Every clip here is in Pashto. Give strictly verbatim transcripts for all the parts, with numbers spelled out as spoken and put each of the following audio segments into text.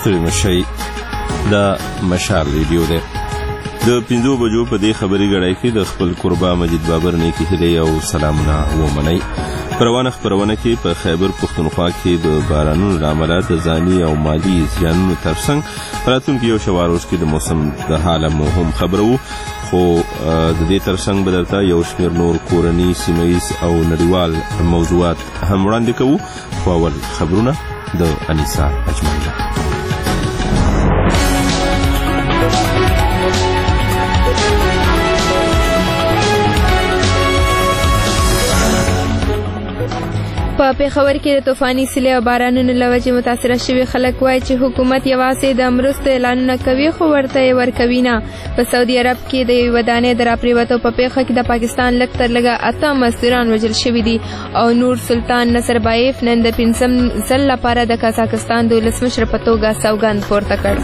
ستړي مشئ دا مشال ریډیو دی. د پنځو بجو په دې خبري غړای کې د خپل قربا مجید بابر نیکی هیلې او سلامونه ومنئ. پروانه خبرونه کې په خیبر پښتونخوا کې د بارانونو له امله د ځاني او مالي زیانونو ترڅنګ راتلونکي یو شواروز کې د موسم د حاله مو هم خبرو، خو د دې ترڅنګ به درته یو شمېر نور کورني، سیمهیز او نړیوال موضوعات هم وړاندې کوو. خو اول خبرونه د انیسا اجمل. په پېښور کې د طوفاني سیلۍ او بارانونو له وجې متاثره شوي خلک وایي چې حکومت یوازې د مرستو اعلانونه کوي خو ورته یې ورکوي نه. په سعودي عرب کې د یوې ودانۍ د راپرېوتو په پیښه کې د پاکستان لږ تر لږه اته مزدوران وژل شوي دي او نور سلطان نصربایف نن د پنځم ځل لپاره د قزاقستان د ولسمشر په توګه سوګند پورته کړ.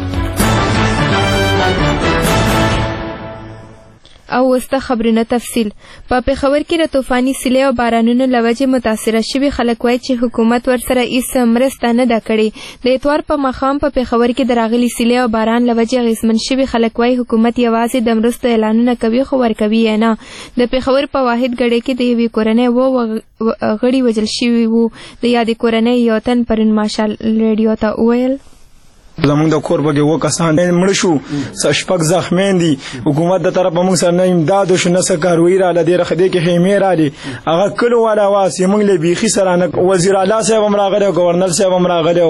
او وسته خبرونه تفصیل. په پېښور کې د طوفاني سیلۍ او بارانونو له وجې متاثره شوي خلک وایي چې حکومت ورسره هېڅ مرسته نه ده کړې. د اتوار په ماښام په پېښور کې د راغلي سیلۍ او باران له وجې اغېزمن شوي خلک وایي حکومت یوازې د مرستو اعلانونه کوي خو ورکوي یې نه. د پېښور په واحد ګړۍ کې د یوې کورنۍ اووه غړي وژل شوي وو. د یادې کورنۍ یو تن پرون ماشال ریډیو ته وویل زمونږ د کور بګې اووه کسان مړه شو، شپږ زخمیان دي. حکومت د طرفه موږ سره نه امداد وشو، نه څه کاروایي راله. ډېره ښه دی کې خیمې رالې، هغه کلو والا واس یې موږ له بیخي سره نه. وزیر اعلی صاحب هم راغلی او ګورنر صاحب هم راغلی.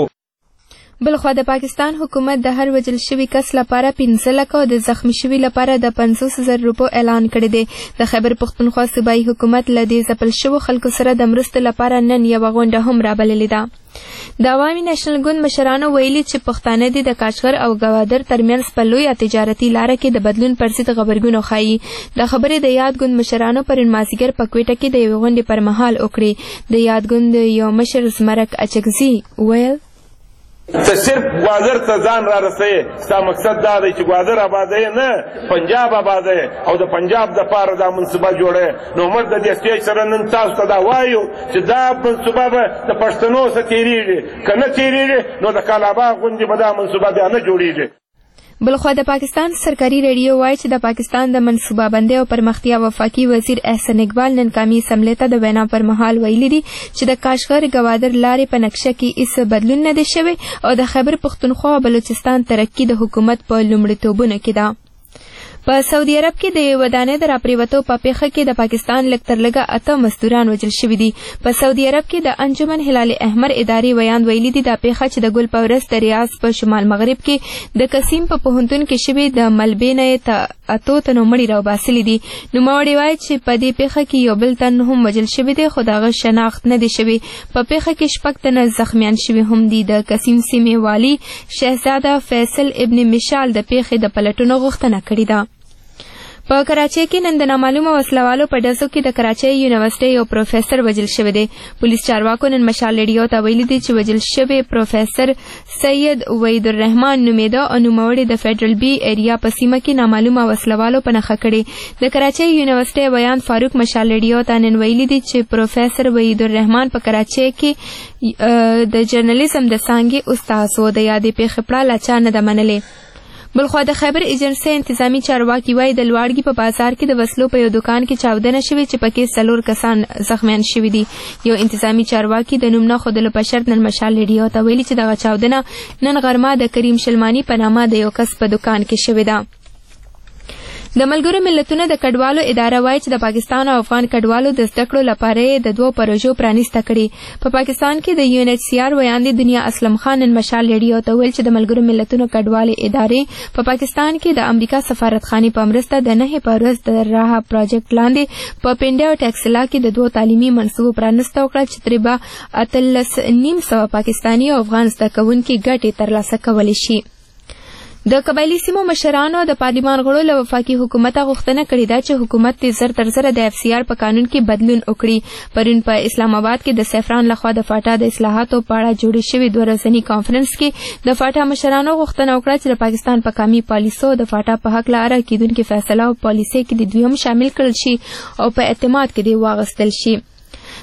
بلخوا د پاکستان حکومت د هر وژل شوي کس لپاره پنځه لکه او د زخمی شوي لپاره د پنځوس زره روپو اعلان کړی دی. د خیبر پښتونخوا صوبایي حکومت له دې ځپل شوو خلکو سره د مرستو لپاره نن یوه غونډه هم رابللې ده. د عوامي نېشنل ګوند مشرانو ویلي چې پښتانه دي د کاشغر او ګوادر ترمنځ په لویه تجارتي لاره کې د بدلون پر ضد غبرګون وښایي. د خبرې د یاد ګوند مشرانو پرون مازدیګر په کوټه کې د یوې غونډې پر مهال وکړې. د یاد ګوند یو مشر زمرک اچکزي ویل ته صرف ګوادر ته ځان را رسوي، ستا مقصد دا دی چې ګوادر آبادوي نه پنجاب آبادوي او د پنجاب دپاره دا منصوبه جوړوي. نو موږ د دې سټیج سره نن تاسو ته دا وایو چې دا منصوبه به د پښتنو څخه تېرېږي، که نه تېرېږي نو د کالاباغ غوندې به دا منصوبه بیا نه جوړېږي. بلخوا د پاکستان سرکاري ریډیو وایي چې د پاکستان د منصوبه بندۍ او پرمختیا وفاقي وزیر احسن اقبال نن قومي اسمبلۍ ته د وینا پر مهال ویلي دي چې د کاشغر ګوادر لارې په نقشه کې هېڅ بدلون نه دی شوی او د خیبر پښتونخوا او بلوچستان ترقي د حکومت په لومړیتوبونو کې ده. په سعودي عرب کې د یوې ودانۍ د راپرېوتو په پیښه کې د پاکستان لږ تر لږه اته مزدوران وژل شوي دي. په سعودي عرب کې د انجمن هلال احمر ادارې ویان ویلي دي دا پیښه چې د ګل په ورځ د ریاض په شمال مغرب کې د قسیم په پوهنتون کې شوې د ملبې نه یې اتو تنو مړي راوباسلي دي. نوموړي وایي چې په دې پیښه کې یو بل تن هم وژل شوی دی خو د هغه شناخت نه دی شوی. په پیښه کې شپږ تنه زخمیان شوي هم دي. د قسیم سیمې والي شهزاده فیصل ابن مشال د پیښې د پلټنو غوښتنه کړې ده. په کراچۍ کې نن د نامعلومه وسلوالو په ډزو کې د کراچۍ یونیورسټۍ یو پروفیسر وژل شوی دی. پولیس چارواکو نن مشال ریډیو ته ویلي دي چې وژل شوی پروفیسر سید وحید الرحمان نومېده او نوموړي د فیډرل بي ایریا په سیمه کې نامعلومه وسلوالو په نښه کړې. د کراچۍ یونیورسټۍ ویان فاروق مشال ریډیو ته نن ویلي دي چې پروفیسر وحید الرحمان په کراچۍ کې د جرنالیزم د څانګې استاد و. د یادې پیښې پړه لا چا نه ده منلې. بلخوا د خیبر ایجنسۍ انتظامي چارواکي وایي د لوړګي په بازار کې د وسلو په یو دکان کې چاودنه شوې چې پکې څلور کسان زخمیان شوي دي. یو انتظامي چارواکي د نوم نه ښودلو په شرط نن مشال ریډیو ته ویلي چې دغه چاودنه نن غرمه د کریم شلماني په نامه د یو کس په دکان کې شوې ده. د ملګرو ملتونو د کډوالو اداره وایي چې د پاکستان او افغان کډوالو د زده کړو لپاره د دوو پروژو پرانیسته کړې. په پاکستان کې د یو ان ایچ سی آر ویاندې دنیا اسلم خان نن مشال ریډیو ته ویل چې د ملګرو ملتونو کډوالې ادارې په پاکستان کې د امریکا سفارتخانې په مرسته د نهې په ورځ د راه پروجیکټ لاندې په پنډه او ټکسلا کې د دوو تعلیمي منصوبو پرانیسته وکړه چې ترې به اتلس نیم سوه پاکستاني او افغان زده کوونکي ګټې ترلاسه کولی شي. د قبایلي سیمو مشرانو د پارلمان غړو له وفاقي حکومته غوښتنه کړې ده چې حکومت دې زر تر زره د اف سی آر په قانون کې بدلون وکړي. پرون په اسلام آباد کې د سیفران لخوا د فاټا د اصلاحاتو په اړه جوړې شوې دوه ورځني کانفرنس کې د فاټا مشرانو غوښتنه وکړه چې د پاکستان په قومي پالیسو د فاټا په هکله اره کېدونکې فیصله او پالیسۍ کې د دوی هم شامل کړل شي او په اعتماد کې دې واغستل شي.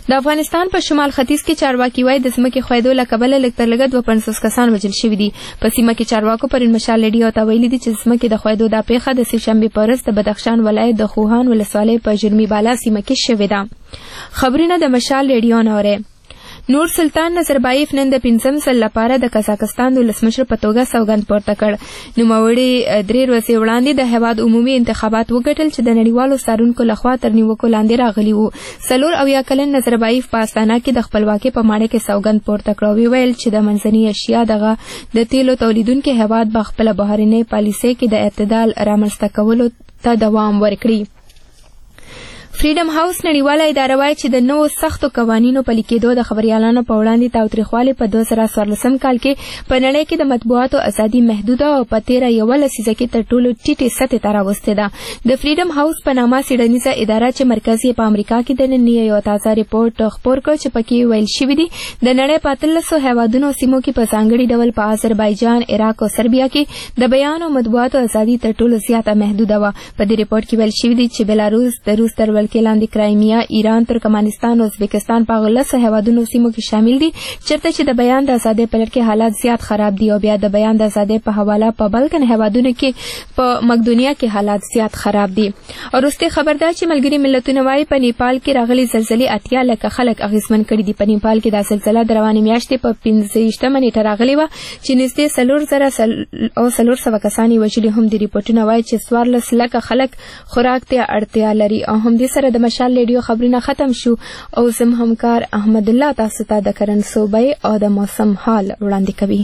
د افغانستان په شمال ختیځ کې چارواکي وایي د ځمکې ښویېدو له کبله لږ تر لږه دوه پنځوس کسان وژل شوي دي. په سیمه کې چارواکو پرون مشال ریډیو ته ویلي دي چې ځمکې د ښویېدو دا پیښه د سهشنبې په ورځ د بدخشان ولایت د خوهان ولسوالۍ په جرمي بالا سیمه کې شوې ده. خبرونه د مشال ریډیو نه اورئ. نور سلطان نظربایف نن د پنځم ځل لپاره د قزاقستان د ولسمشر په توګه سوګند پورته کړ. نوموړي درې ورځې وړاندې د هېواد عمومي انتخابات وګټل چې د نړیوالو څارونکو لخوا تر نیوکو لاندې راغلي وو. څلور اویا کلن نظربایف په استانه کې د خپلواکۍ په ماڼۍ کې سوګند پورته کړ او ویل چې د منځنۍ اشیا دغه د تیلو تولیدونکي هېواد به خپله بهرنۍ پالیسۍ کې د اعتدال رامنځته کولو ته دوام ورکړي. فریډم هاوس نړیواله اداره وایي چې د نوو سختو قوانینو پلي کېدو د خبریالانو په وړاندې تاوتریخوالي په دوه زره څوارلسم کال کې په نړۍ کې د مطبوعاتو ازادي محدوده او په تېره یوه لسیزه کې تر ټولو ټیټې سطحې ته راوستې ده. د فریډم هاوس په نامه څېړنیزه اداره چې مرکز یې په امریکا کې د نن یو تازه ریپورټ خپور کړ چې پکې ویل شوي دي د نړۍ په اتلسو هېوادونو سیمو کې په ځانګړي ډول په آذربایجان، عراق او سربیا کې د بیان او مطبوعاتو ازادي تر ټولو زیاته محدوده وه. په دې ریپورټ کې ویل شوي دي چې بلاروس د روس تر ولکې لاندې کرایمیا، ایران، ترکمنستان او ازبکستان په هغو لسو هېوادونو سیمو کې شامل دي چېرته چې د بیان د ازادۍ په لړ کې حالات زیات خراب دي او بیا د بیان د ازادۍ په حواله په بلکن هېوادونو کې په مقدونیا کې حالات زیات خراب دي. او وروستۍ خبر ده چې ملګري ملتونه وایي په نیپال کې راغلي زلزلې اتیا لکه خلک اغېزمن کړي دي. په نیپال کې دا زلزله د روانې میاشتې په پنځه ویشتمه نیټه راغلې وه چې نږدې څلور زره او څلور سوه کسان یې وژلي. هم د ریپورټونه وایي چې څوارلس لکه خلک خوراک ته اړتیا لري. او همدې سره د مشال ریډیو خبرونه ختم شو او زم همکار احمد الله تاسو ته د کرن صوبې او د موسم حال وړاندې کوي.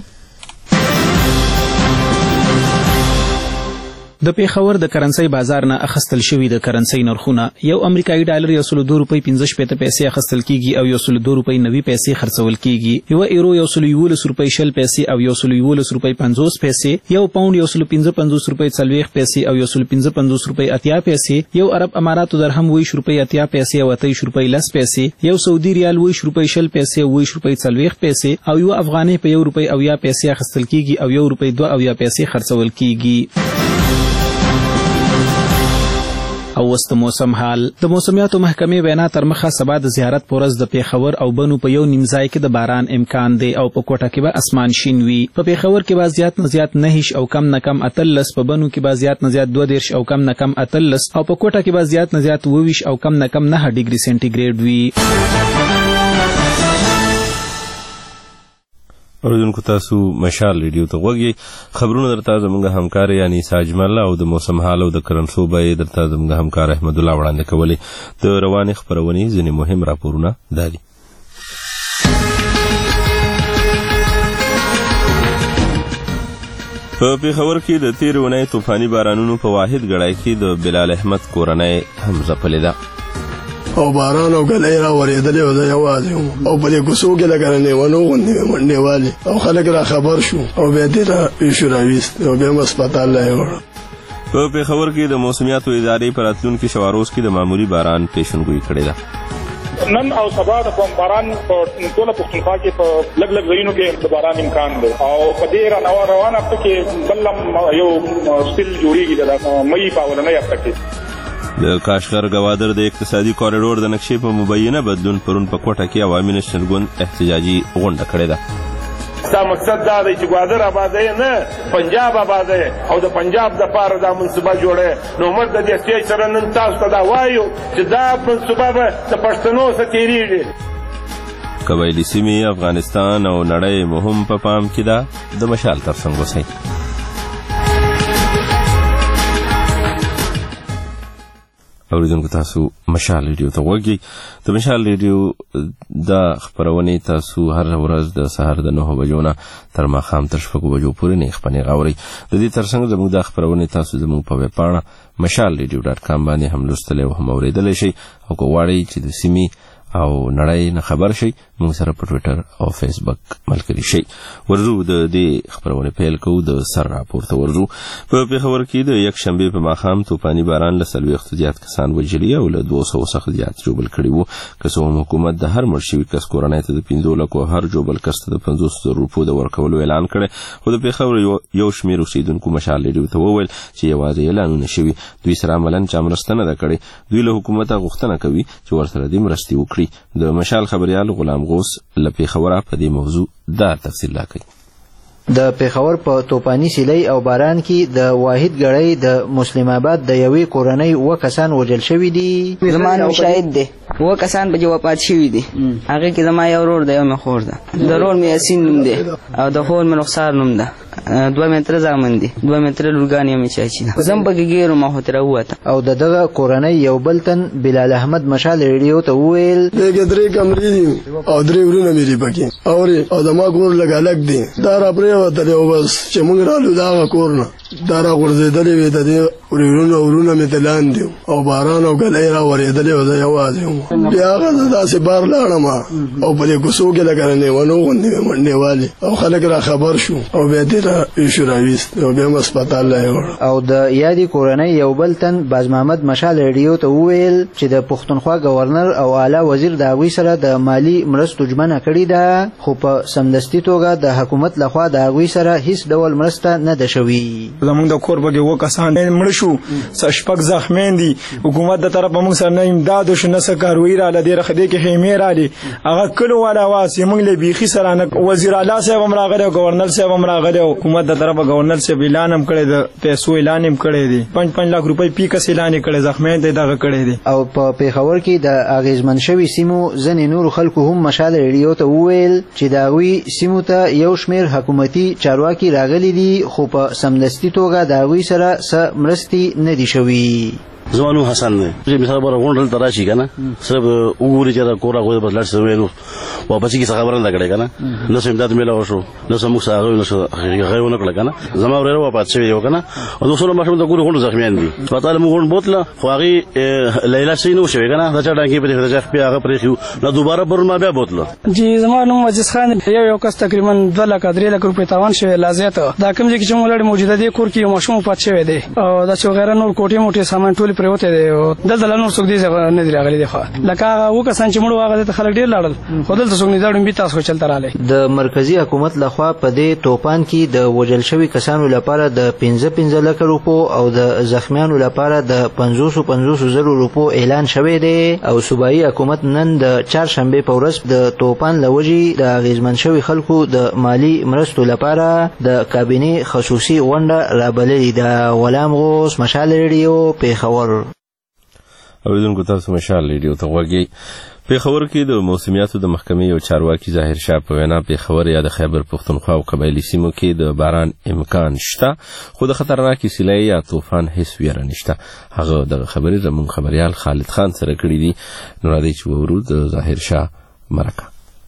د پیښور د کرنسۍ بازار نه اخستل شوي د کرنسۍ نرخونه یو امریکایي ډالر یو سل دوه روپۍ پنځه شپېته پیسې اخستل کیږي او یو سل دوه روپۍ نوي پیسې خرڅول کیږي. یو ایرو یو سل یولس روپۍ شل پیسې او یو سل یولس روپۍ پنځوس پیسې، یو پاونډ یو سل پنځه پنځوس روپۍ څلوېښت پیسې او یو سل پنځه پنځوس روپۍ اتیا پیسې، یو عرب اماراتو درهم ویش روپۍ اتیا پیسې او اتیش روپۍ لس پیسې، یو سعودي ریال ویش روپۍ شل پیسې او ویش روپۍ څلوېښت پیسې او یو افغانۍ په یو روپۍ اویا پیسې اخستل کیږي او یو روپۍ دوه اویا پیسې خرڅول کیږي. او وست موسم حال. د موسمیاتو محکمې وینا تر مخه سبا د زیارت پورز د پیښور او بنو په یو نیم ځای کې د باران امکان دی او په کوټه کې به اسمان شین وي. په پیښور کې به زیات نه زیات نهش او کم نه کم اتلس، په بنو کې به زیات نه زیات دوه دېرش او کم نه کم اتلس او په کوټه کې به زیات نه زیات اووه ویشت او کم نه کم نهه ډیګري سینټیګریډ وي. اوریدونکو تاسو مشال ریډیو ته غوږ یې. خبرونه درته زموږ همکار یعنی ساجمل او د موسم حال او د کرن صوبې درته زموږ همکار احمد الله وړاندې کولې. د روانې خپرونې ځینې مهم راپورونه دا دي. په پیښور کې د تېرې اونۍ طوفاني بارانونو په واحد ګړی کې د بلال احمد کورنۍ هم ځپلې ده. او باران او ګلۍ را ورېدلې او زه یوازې وم او په دې کوڅو کې لکه رنېونو غوندې مې منډې والې او خلک را خبر شو او بیا دې را پیشو راویست او بیا م هسپتال لا یې وړه. په پیښور کې د موسمیاتو ادارې په راتلونکي شواروز کې د معمولي باران پیشنګویي کړې ده. نن او سبا د باران په ټوله پښتونخوا کې په لږ لږ ځایونو کې د باران امکان دی او په دې روانه هفته کې بل یو سپیل جوړېږي د مۍ په اولنۍ هفته کې. د کاشغر ګوادر د اقتصادي کوریډور د نقشې په مبینه بدلون پرون په کوټه کې عوامي نشر ګوند احتجاجي غونډه کړې ده. دا مقصد دا دی چې ګوادر آبادوي نه پنجاب آبادوي او د پنجاب دپاره دا منصوبه جوړوي. نو موږ د دې سټیج سره نن تاسو ته دا وایو چې دا منصوبه به د پښتنو څخه تېرېږي. قبایلي سیمې، افغانستان او نړۍ مو هم په پام کې ده. د مشال ترڅنګ اوسئ. اوریدونکو تاسو مشال ریډیو ته غوږ یئ. د مشال ریډیو دا خپرونې تاسو هر ورځ د سهار د نهو بجو نه تر ماښام تر شپږو بجو پورې نه خپرې اورئ. د دې ترڅنګ زموږ دا خپرونې تاسو زموږ په ویب پاڼه مشال ریډیو ډاټ کام باندې هم لوستلی او هم اورېدلی شئ. او که غواړئ چې د سیمې او نړۍ نه خبر شئ موږ سره په ټویټر او فیسبوک ملګري شئ. ورځو د دې خپرونې پیل کوو. د سر راپور ته ورځو. په پیښور کې د یک شنبې په ماښام طوفاني باران له څلوېښتو زیات کسان وژلي او له دوه سوو څخه زیات ژوبل کړي وو. که څه هم حکومت د هر مړ شوي کس کورنۍ ته د پنځو لکو هر ژوبل کس ته د پنځوس زرو روپو د ورکولو اعلان کړی، خو د پیښور یو شمېر اوسېدونکو مشال ریډیو ته وویل چې یوازې اعلانونه شوي، دوی سره عملاً چا مرسته نه ده کړې. دوی له حکومته غوښتنه کوي چې ورسره دې مرستې وکړي. دي. د مشال خبريال غلام غوث له پیښوره په دې موضوع دا تفصیل راکوي. د پیښور په توپانی سیلۍ او باران کې د واحد ګړی د مسلم آباد د یوې کورنۍ و کسان وژل شوي دي. زما شاهد دی و کسان په وفات شوي دي. هغه کې زما یو ورور دی، یو مې خور ده. د ورور مې یاسین نوم دی او د خور مې رخسار نوم ده. دوه متره زامن دي، دوه متره لورګان یې مې چاچی ده. زم پکې ګیرو ما هوتره وته. او د دغه کورنۍ یو بل تن بلال احمد مشال ریډیو ته وویل دغه درې کمرې دي او درې ورونه مې لري پکې او د ما کور لګ الګ دي. دا را پرې وته او بس چې موږ رالو دا کور نه دا را ورزيدلې وې د ورونه ورونه مې تلان دي او باران او ګلې را ورېدلې و دا یوازې بیا هغه داسې بار لاړم او په دې کوڅو کې لګرنې ونه غوندې منډې والي او خلک را خبر شو او بیا دې را ایشوراویست او بیا هسپتال لاړ. او د یادې کورنۍ یو بل تن باز محمد مشال ریډیو ته وویل چې د پښتونخوا گورنر او اعلی وزیر د هغوی سره د مالی مرستو ژمنه کړې ده، خو په سمدستي توګه د حکومت لخوا د هغوی سره هیڅ ډول مرسته نه ده شوې. زمونږ د کور بګې و کسان مړه شو، شپږ زخمیان دي. حکومت د طرفه موږ سره نه امداد او نه څه کاروي راله دې رخدې کې خیمې رالي. هغه کلو والا واس موږ له بیخي سره نه وزیر اعلی صاحب هم راغلی او گورنر صاحب هم راغلی. حکومت د طرفه گورنر صاحب اعلان هم کړی، د پیسو اعلان هم کړی دی، پنځ پنځ لک روپۍ پیکس اعلان کړی، زخمیان ته دغه کړی دی. او په پیښور کې د اغیزمن شوي سیمو ځینې نور خلکو هم مشال ریډیو ته وویل چې د هغوی سیمو ته یو شمېر حکومتي چارواکي راغلي دي، خو په سمدستي توګه د هغوی سره څه مرستې نه دي شوي. زمانو حسن دی چې مثال بره غونډل تراشي کنه صرف وګوري چې دا کورا غوډه بدلار سره نو واپس کی خبره نه کړي کنه نو سم دات ملو شو نو سم سره نو غوونه کړه کنه زما ورته واپس شوی یو کنه او دوسرو ماشوم د ګوري غونډه زخمیان دي پتاله مو غونډ بوتله خو هغه لیلا سینو شوی کنه دا چا ډانګي په دې ځخ په هغه پرې خو نو دوباره پر ما بیا بوتله. جی زمانو مجلس خان یو یو کس تقریبا دوه لک درې لک روپۍ تاوان شوی لازیت دا کوم چې موږ لړ موجوده دي کور کې ماشوم پات شوی دی او دا چې غیر نور کوټي موټي سامان ټول پروته دی او دلته نور څوک دي نه دی راغلي دی خو لکه و کسان چې موږ واغله خلک ډیر لاړل خو دلته څوک نه ځړم بي تاسو چلته رااله. د مرکزی حکومت لخوا په دې توپان کې د وجل شوی کسانو لپاره د پنځه پنځه لک روپو او د زخمیانو لپاره د پنځوس پنځوس زره روپو اعلان شوی دی او صوبایي حکومت نن د چهارشنبه په ورځ د توپان لوجي د اغیزمن شوی خلکو د مالی مرستو لپاره د کابینه خصوصي غونډه رابللې ده. غلام غوث مشال ریډیو پیښور. اوریدونکو تاسو مشال ریډیو ته وګورئ. پیښور کې د موسمیاتو د محکمې یو چارواکي ظاهر شاه په وینا پیښور یا د خیبر پښتونخوا او قبایلی سیمو کې د باران امکان شته، خو د خطرناکې سیلۍ یا طوفان هیڅ ویره نشته. هغه د خبرې زموږ خبريال خالد خان سره کړی دی. نو راځي چې وورو د ظاهر شاه مرکه.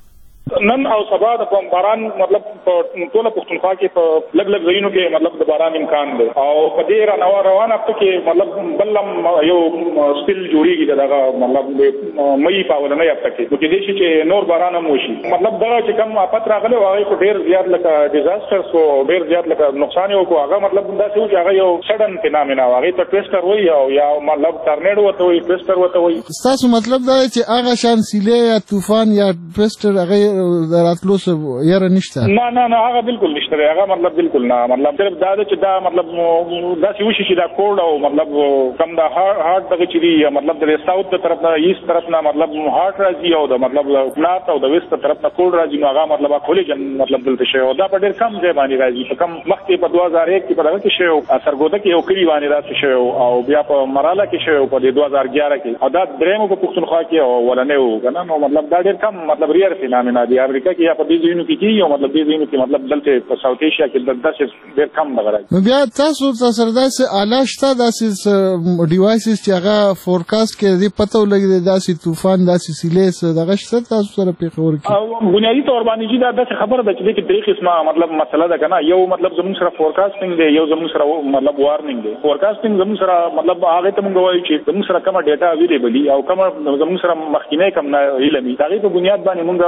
نن او سبا د باران مطلب په ټول پښتونخوا کې په لګ لګ ځایونو کې مطلب د باران امکان دی او په دې را نو روان هفته کې مطلب بلم یو سپیل جوړیږي دغه مطلب مې په ولنې هفته کې چې دې چې نور باران هم وشي مطلب دا چې کوم افت راغله هغه په ډیر زیات لکه ډیزاستر سو ډیر زیات لکه نقصان یو کو هغه مطلب دا چې هغه یو سډن فینامنا هغه ته ټویسټر وایي او یا مطلب ټورنیډو وته وایي ټویسټر وته وایي. تاسو مطلب دا چې هغه شان سیلۍ یا طوفان یا ټویسټر هغه راتلو سه یاره نشته؟ نه نه نه هغه بالکل نشته هغه مطلب بالکل نه مطلب صرف دا چې دا مطلب دا چې وشي چې دا کوډ او مطلب کم دا هارت دغه چې دی مطلب د ساوث د طرف نه ایست طرف نه مطلب هارت راځي او د مطلب نارت او د ویست طرف نه کوډ راځي نو هغه مطلب کولیجن مطلب دلته شي او دا په ډیر کم ځای باندې راځي په کم مخکې په دوه هزار یک کې په دغه کې شی او سرګوده کې یو کلی باندې راځي شی او بیا په مراله کې شی په دوه هزار اګیاره کې او دا درېمو په پښتونخوا کې او ولنه و کنه نو مطلب دا ډیر کم مطلب ریئر فینامنا دی امریکا کې یا په دې ځینو کې کې یو مطلب دې ځینو کې مطلب دلته په ساوث ایشیا کې داسې ډېر کم دغه نو بیا تاسو تاسو داسې آله شته داسې ډیوایسز چې هغه فورکاست کې دې پته ولګي داسې طوفان داسې سیلۍ دغه شته تاسو سره پیښور کې بنیادی تور باندې چې دا داسې خبره ده چې دې کې درې قسمه مطلب مسله ده کنه یو مطلب زموږ سره فورکاستینګ دی یو زموږ سره مطلب وارنینګ دی. فورکاستینګ زموږ سره مطلب هغه ته موږ وایو چې زموږ سره کومه ډیټا اویلیبل او کومه زموږ سره مخکینه کوم نه علمي هغه په بنیاد باندې موږ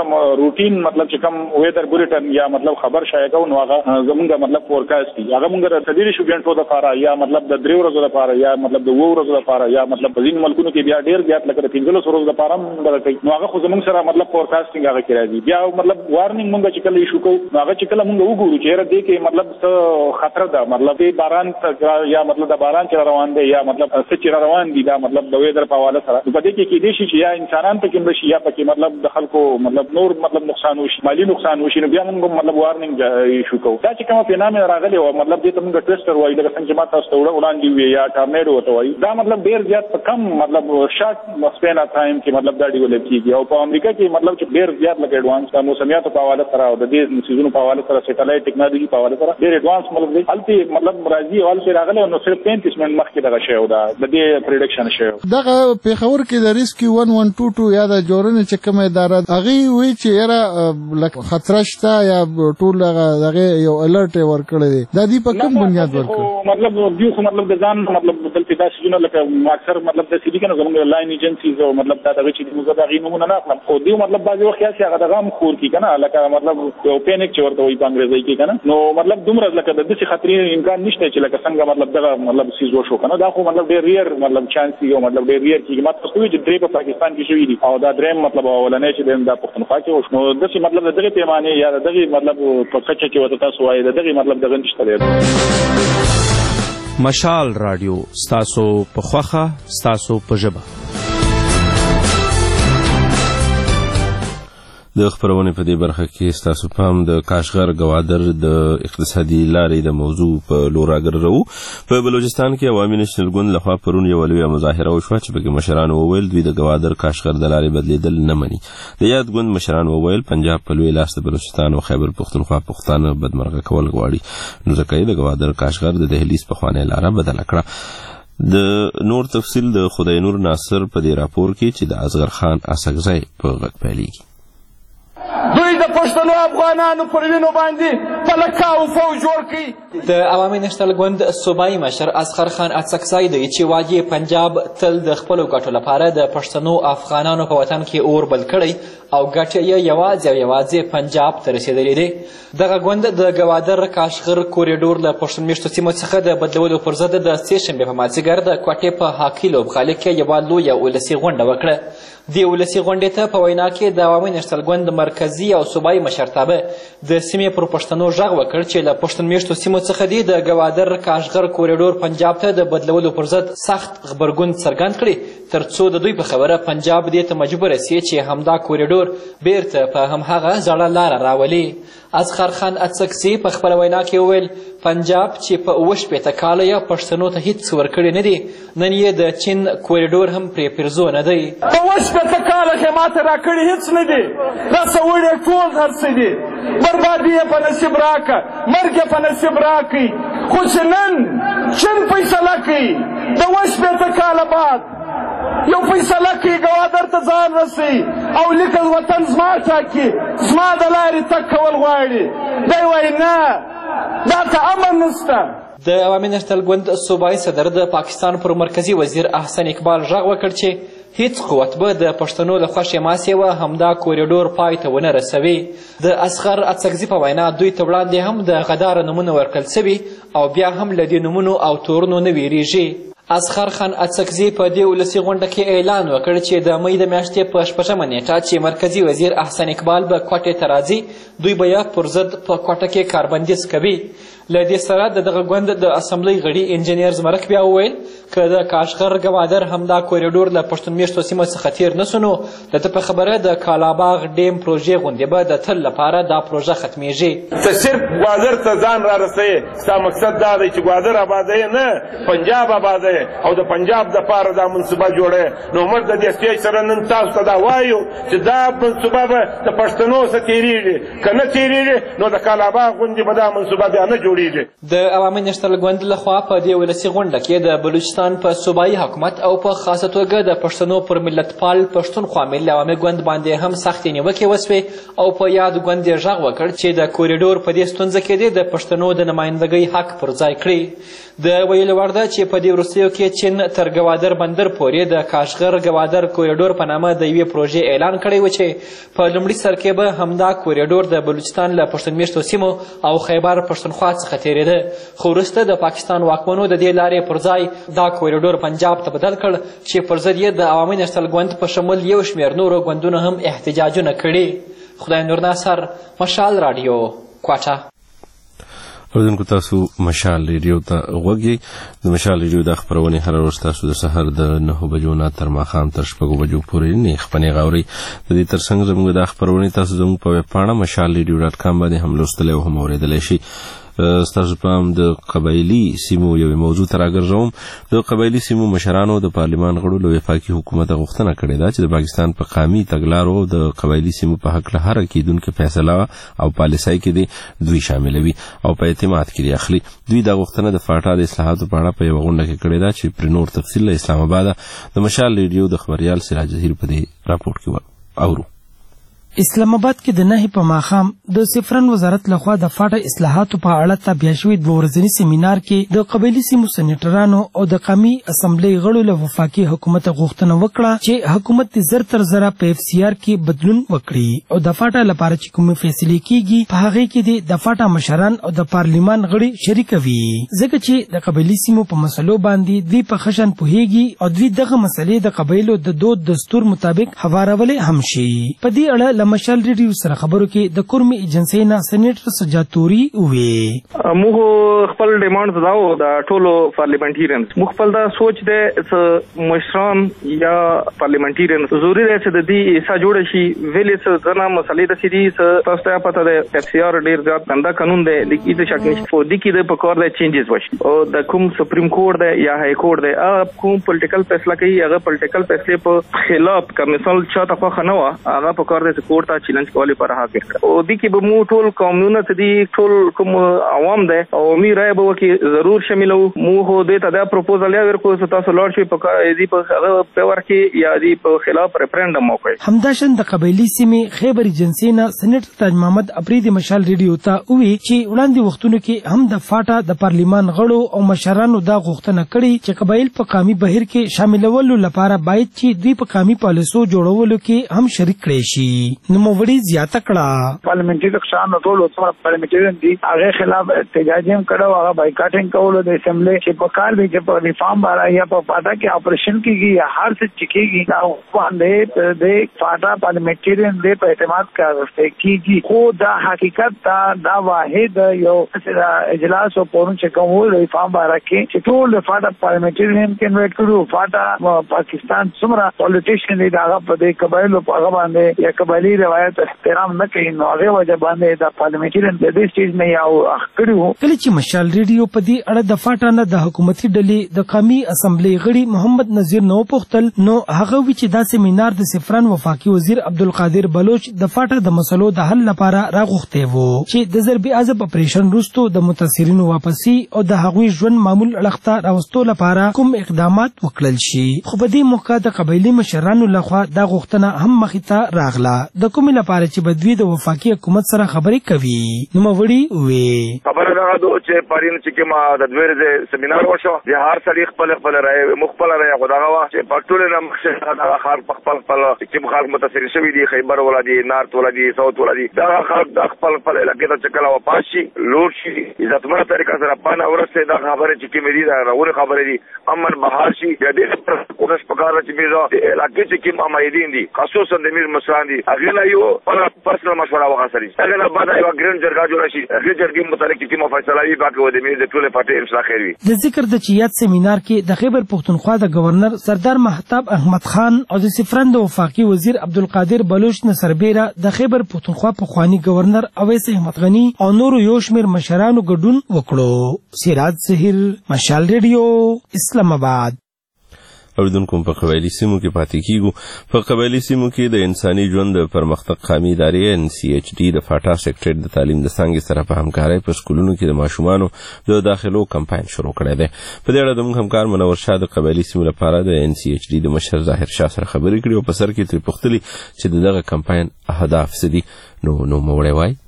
روټین مطلب چې کوم ویدر بولیټن یا مطلب خبر شایع کوو نو هغه زمونږ مطلب فورکاسټ دی هغه مونږ د تدریس غنټو لپاره یا مطلب د درې ورځو لپاره یا مطلب د وو ورځو لپاره یا مطلب په ځینو ملکونو کې بیا ډیر زیات لکه د پنځلسو ورځو لپاره هم درکوي نو هغه خو زمونږ سره مطلب فورکاسټینګ هغه کې راځي بیا مطلب وارنینګ مونږ چې کله ایشو کوو نو هغه چې کله مونږ وګورو چې را دې کې مطلب څه خطر ده مطلب دې باران یا مطلب د باران چې روان دی یا مطلب څه چې روان دي دا مطلب د ویدر په حواله سره په دې کې کې دي چې یا انسانان پکې مړ شي یا پکې مطلب د خلکو مطلب نور مطلب نقصان وشي مالی نقصان وشي نو بیا مونږ مطلب وارنینګ ایشو کوو دا چې کومه پیغام راغلی او مطلب دې ته مونږ ټویسټر وایي لکه څنګه چې ما تاسو ته وړاندې وی یا ټارنیډو وته وایي دا مطلب ډیر زیات په کم مطلب شارټ سپین اف ټایم کې مطلب دا ډیولپ کیږي او په امریکا کې مطلب چې ډیر زیات لکه ایڈوانس د موسمیاتو په حواله سره او د دې سیزونو په حواله سره سټلایټ ټیکنالوژي په حواله سره ډیر ایڈوانس مطلب دی هلته مطلب راځي او هلته راغلی نو صرف پینتیس منټ مخکې دغه شی او دا د دې پریډکشن شی دغه پیښور کې د ریسکیو ون ون ټو ټو یا د جوړنې چې کومه اداره هغه وی چې یاره لکه خطر شته یا ټول دغه یو الرټ ورکړی دی دا دی په کوم بنیاد ورکړي مطلب دیو خو مطلب د ځان مطلب دلته دا سيزونه لکه اکثر مطلب د سيدي کنه زموږ لاین ایجنسیز او مطلب دا دغه چې موږ دا غي نمونه نه اخلم او دیو مطلب بعضی وخت یې هغه دغه خور کی کنه لکه مطلب یو پینیک چې ورته وي په انګریزي کې کنه نو مطلب دومره لکه د دې خطرې امکان نشته چې لکه څنګه مطلب دغه مطلب سیز وشو کنه دا خو مطلب ډیر ریئر مطلب چانس یو مطلب ډیر ریئر کیږي ماته څه وی چې درې په پاکستان کې شوی دي او دا دریم مطلب اولنې چې د پښتونخوا کې وشو نو د مطلب دغه پیمانه یا دغه مطلب په کچه کې وته تاسو وایي دغه مطلب دغه نشته دی مشال رادیو ستاسو په خوخه ستاسو په ژبه د خبرونه په دې برخه کې ستاسو پام د کاشغر گوادر د اقتصادي لارې د موضوع په لور راګرځو په بلوچستان کې عوامي نېشنل ګوند لخوا پرون یو لویه مظاهره وشوه چې پکې مشران وویل دوی د گوادر کاشغر د لارې بدلیدل نه مني د یاد ګوند مشران وویل پنجاب په لوی لاس د بلوچستان او خیبر پختونخوا پښتانه بدمرغه کول غواړي نو ځکه د گوادر کاشغر د دهلیز په خوانې لاره بدل کړه د نور تفصیل د خدای نور ناصر په دې راپور کې چې د اصغر خان اسغزی په غږ پیلېږي دوی د پښتنو افغانانو پر وینو باندې په لکاو فوج جوړ کړي د عوامي نېشنل ګوند صوبایي مشر اصغر خان اڅکزی دی چې وادي پنجاب تل د خپلو ګټو لپاره د پښتنو افغانانو په وطن کې اور بل کړی او ګټې یې یوازې او یوازې پنجاب ته رسېدلې دی دغه ګوند د ګوادر کاشغر کوریډور له پښتون میشتو سیمو څخه د بدلولو پر ضد د سې شنبې په مازدیګر د کوټې په هاکي لوبغالي کې یوه لویه ولسي غونډه وکړه دې ولسي غونډې ته په وینا کې د عوامي نېشنل ګوند مرکزي او صوبایي مشرتابه د سیمې پر پښتنو غږ وکړ چې له پښتون میشتو سیمو څخه دي د ګوادر کاشغر کوریډور پنجاب ته د بدلولو پر ضد سخت غبرګون څرګند کړي تر څو د دوی په خبره پنجاب دې ته مجبور سي چې همدا کوریډور بیرته په همهغه زړه لاره راولي اصغر خان اڅکزي په خپله وینا کې وویل پنجاب چې په اوه شپېته کاله یې پښتنو ته هېڅ ورکړي نه دي نن یې د چین کوریډور هم پرې پیرزو نه دی په اوه شپېته کاله کې ماته راکړي هېڅ نه دي رسول یې ټول هر څه دي بربادي یې په نصیب راکړه مرګ یې په نصیب راکړي خو چې نن چین فیصله کوي د اوه شپېته کاله بعد یو فیصله کوي ګوادر ته ځان رسوي او لیکل وطن زما ټاکي زما د لارې تګ کول غواړي دی وایي نه دا ته امن نشته د عوامي نېشنل ګوند صوبایي صدر د پاکستان پر مرکزي وزیر احسن اقبال غږ وکړ چې هیڅ قوت به د پښتنو له خوښې ماسې وه همدا کوریډور پای ته ونه رسوي د اصغر اڅکزي په وینا دوی ته وړاندې هم د غداره نومونه ورکړل سوي او بیا هم له دې نومونو او تورونو نه ویریږي اصغر خان اڅکزي په دې ولسي غونډه کې اعلان وکړ چې د مۍ د میاشتې په شپږمه نیټه چې مرکزي وزیر احسن اقبال به کوټې ته راځي دوی به یې پر ضد په کوټه کې کاربندیز کوي له دې سره د دغه ګوند د اسمبلۍ غړي انجینیر زمرک بیا وویل که د کاشغر ګوادر همدا کوریډور له پښتون میشتو سیمو څخه تیر نه سو نو د ده په خبره د کالاباغ ډیم پروژې غوندې به د تل لپاره دا پروژه ختمیږي ته صرف ګوادر ته ځان را رسوې ستا مقصد دا دی چې ګوادر آبادوې نه پنجاب آبادوې او د پنجاب دپاره دا منصوبه جوړوې نو موږ د دې سټیج سره نن تاسو ته دا وایو چې دا منصوبه به د پښتنو څخه تېرېږي که نه تېرېږي نو د کالاباغ غوندې به دا منصوبه بیا نه جوړېږي جوړیږي. د عوامي نشتل ګوند لخوا په دې ولسي غونډه کې د بلوچستان په صوبایي حکومت او په خاصه توګه د پښتنو پر ملتپال پښتونخوا ملي عوامي ګوند باندې هم سختې نیوکې وسوې او په یاد ګوند یې غږ وکړ چې د کوریډور په دې ستونزه کې دی د پښتنو د نمایندګۍ حق پر ځای کړي. د ویلو وړ ده چې په دې وروستیو کې چین تر ګوادر بندر پورې د کاشغر ګوادر کوریډور په نامه د یوې پروژې اعلان کړی و چې په لومړي سر کې به همدا کوریډور د بلوچستان له پښتون میشتو سیمو او خیبر پښتونخوا څخه تېرېده، خو وروسته د پاکستان واکمنو د دې لارې پر ځای دا کوریډور پنجاب ته بدل کړ چې پر ضد یې د عوامي نشتل ګوند په شمول یو شمېر نورو ګوندونو هم احتجاجونه کړي. خدای نور ناصر، مشال راډیو، کوټه. اوریدونکو تاسو مشال ریډیو ته غوږ یې. د مشال ریډیو د خپرونې هره ورځ تاسو د سهار د نهو بجو نه تر ماښام تر شپږو بجو پورې نیغ خپرونې غاورئ. د دې تر څنګ زموږ د خپرونې تاسو زموږ په ویب پاڼه مشال ریډیو ډاټ کام باندې هم لوستلی او هم اورېدلی شئ. ستاسو پام د قبایلي سیمو یوې موضوع ته راګرځوم. د قبایلي سیمو مشرانو د پارلمان غړو له وفاقي حکومته غوښتنه کړې ده چې د پاکستان په قامي تګلارو د قبایلي سیمو په هکله هره کیدونکې فیصله او پالیسۍ کې دې دوی شاملوي او په اعتماد کې اخلي. دوی دا غوښتنه د فاټا د اصلاحاتو په اړه په یوه غونډه کې کړې ده چې پر نور تفصیل له اسلام آباده د مشال ریډیو د خبریال سراج ظهیر په دې راپورټ کې اورو. اسلام آباد کې د نهي په ماښام د سفرن وزارت لخوا د فاټا اصلاحاتو په اړه ته بیا شوي دوه ورځني سیمینار کې د قبایلي سیمو سېنیټرانو او د قومي اسمبلۍ غړو له وفاقي حکومت غوښتنه وکړه چې حکومت د زر تر زره په اف سی آر کې بدلون وکړي او د فاټا لپاره چې کومې فیصلې کیږي په هغې کې د فاټا مشران او د پارلیمان غړي شریک وي، ځکه چې د قبایلي سیمو په مسلو باندې دوی په ښه شان پوهیږي او دوی دغه مسلې د قبایلو د دود دستور مطابق هوارولې هم شي. په دې اړه مشال ریډیو سره خبرو کې د کورمي ایجنسۍ نه سېنیټر سجاد توري وویل موږ خپل ډیمانډ دا و د ټولو پارلیمنټریانز موږ خپل دا سوچ دی چې مشران یا پارلیمنټریانز ضروري دی چې د دې ایسا جوړ شي ویلې څه ځنه مسلې د سړي څه تاسو ته پته ده اف سی آر ډیر زیات ګنده قانون دی د کیسه شک نشته خو د کې د پکور د چینجز وشي او د کوم سپریم کورټ دی یا های کورټ دی هغه کوم پولیټیکل فیصله کوي هغه پولیټیکل فیصله په خلاف کمیسل چاته خو نه و هغه پکور د کورټ ته چیلنج کولی پر حاضر او د کې به مو ټول قومونه ته دي ټول کوم عوام ده او می رائے به کې ضرور شاملو مو هو د ته دا پروپوزل یا ورکو تاسو لوړ شي په دې په پیور کې یا دې په خلاف ریفرندم وکړي. همداشن د قبایلي سیمې خیبر ایجنسۍ نه سېنیټر تاج محمد افریدي مشال ریډیو ته وویل چې وړاندې وختونو کې هم د فاټا د پارلیمان غړو او مشرانو دا غوښتنه کړې چې قبایل په قومي بهیر کې شاملولو لپاره باید چې دوی په قومي پالیسو جوړولو کې هم شریک کړي شي. نو وړي زیاته کړه پارلیمنټري کسان ټول څومره پارلیمنټریان دي هغه خلاف احتجاج هم کړو هغه بایکاټینګ کولو د اسمبلی چې په کار دی چې په ریفارم باندې یا په پاټا کې اپریشن کیږي یا هر څه چکیږي دا باندې د پاټا پارلیمنټریان دې په اعتماد کاغسته کیږي خو دا حقیقت دا دا واحد یو اجلاس او پورن چې کوم ریفارم باندې کې چې ټول پاټا پارلیمنټریان کې انوایټ کړو پاټا پاکستان څومره پولیټیشن دی دا په دې قبایلو په هغه باندې یا قبایلی روایت احترام نه کوي نو هغه وجه باندې د پارلیمنټریان د دې سټیج نه یو اخکړو. کله چې مشال ریډیو په دې اړه د فاټا نه د حکومتي ډلې د قومي اسمبلی غړي محمد نذیر نو پوښتل نو هغه وی چې دا سیمینار د سفران وفاقي وزیر عبدالقادر بلوچ د فاټا د مسلو د حل لپاره راغوښتی وو چې د ضربي عذاب اپریشن وروسته د متاثرینو واپسی او د هغوی ژوند معمول اړخته راوستو لپاره کوم اقدامات وکړل شي. خو په دې موقع د قبایلي مشرانو لخوا دا غوښتنه هم مخې ته راغله د کومې لپاره چې بدوی د وفاقي حکومت سره خبرې کوي. نو موړي وې خبره دا ده چې پارین چې ما د دوی د سیمینار وشو د هر سړي خپل خپل رائے مخبل رائے خدای وا چې پټول نه مخشه دا خار خپل خپل چې خلک متاثر شوي دي خیبر ولادي نارت ولادي ساوث ولادي دا خلک د خپل خپل علاقې ته چکلا و پاشي لوړ شي عزتمنه طریقه سره پانه ورسته دا خبره چې کې مې دا راوړي خبره دي امن بهار شي د دې کوشش وکړه چې مې دا علاقې چې کې مامایدین دي خصوصا د میر مسلمان دي هغه لا یو پر پرسنل مشوره وغوښتل هغه نه بعد یو ګرین جرګه جوړ شي هغه جرګې متعلق چې کومه فیصله وي باقي و د میر د ټول پټې انشاء خیر وي. د ذکر د چیات سیمینار کې د خیبر پختونخوا د گورنر سردار مهتاب احمد خان او د سفران د وفاقي وزیر عبدالقادر بلوچ نه سربیره د خیبر پختونخوا پخوانی گورنر اویس احمد غنی او نور یو شمېر مشرانو ګډون وکړو. سراج ظهیر، مشال ریډیو، اسلام آباد. اوریدونکو په قبایلي سیمو کې پاتې کیږو. په قبایلي سیمو کې د انساني ژوند د پرمختګ قامي ادارې ان سی ایچ ډي د فاټا سیکټریټ د تعلیم د څانګې سره په همکارۍ په سکولونو کې د ماشومانو د داخلو کمپاین شروع کړی دی. په دې اړه زموږ همکار منور شاه د قبایلي سیمو لپاره د ان سی ایچ ډي د مشر ظاهر شاه سره خبرې کړې او په سر کې ترې پوښتلي چې دغه کمپاین اهداف څه دي. نو نوموړی وایي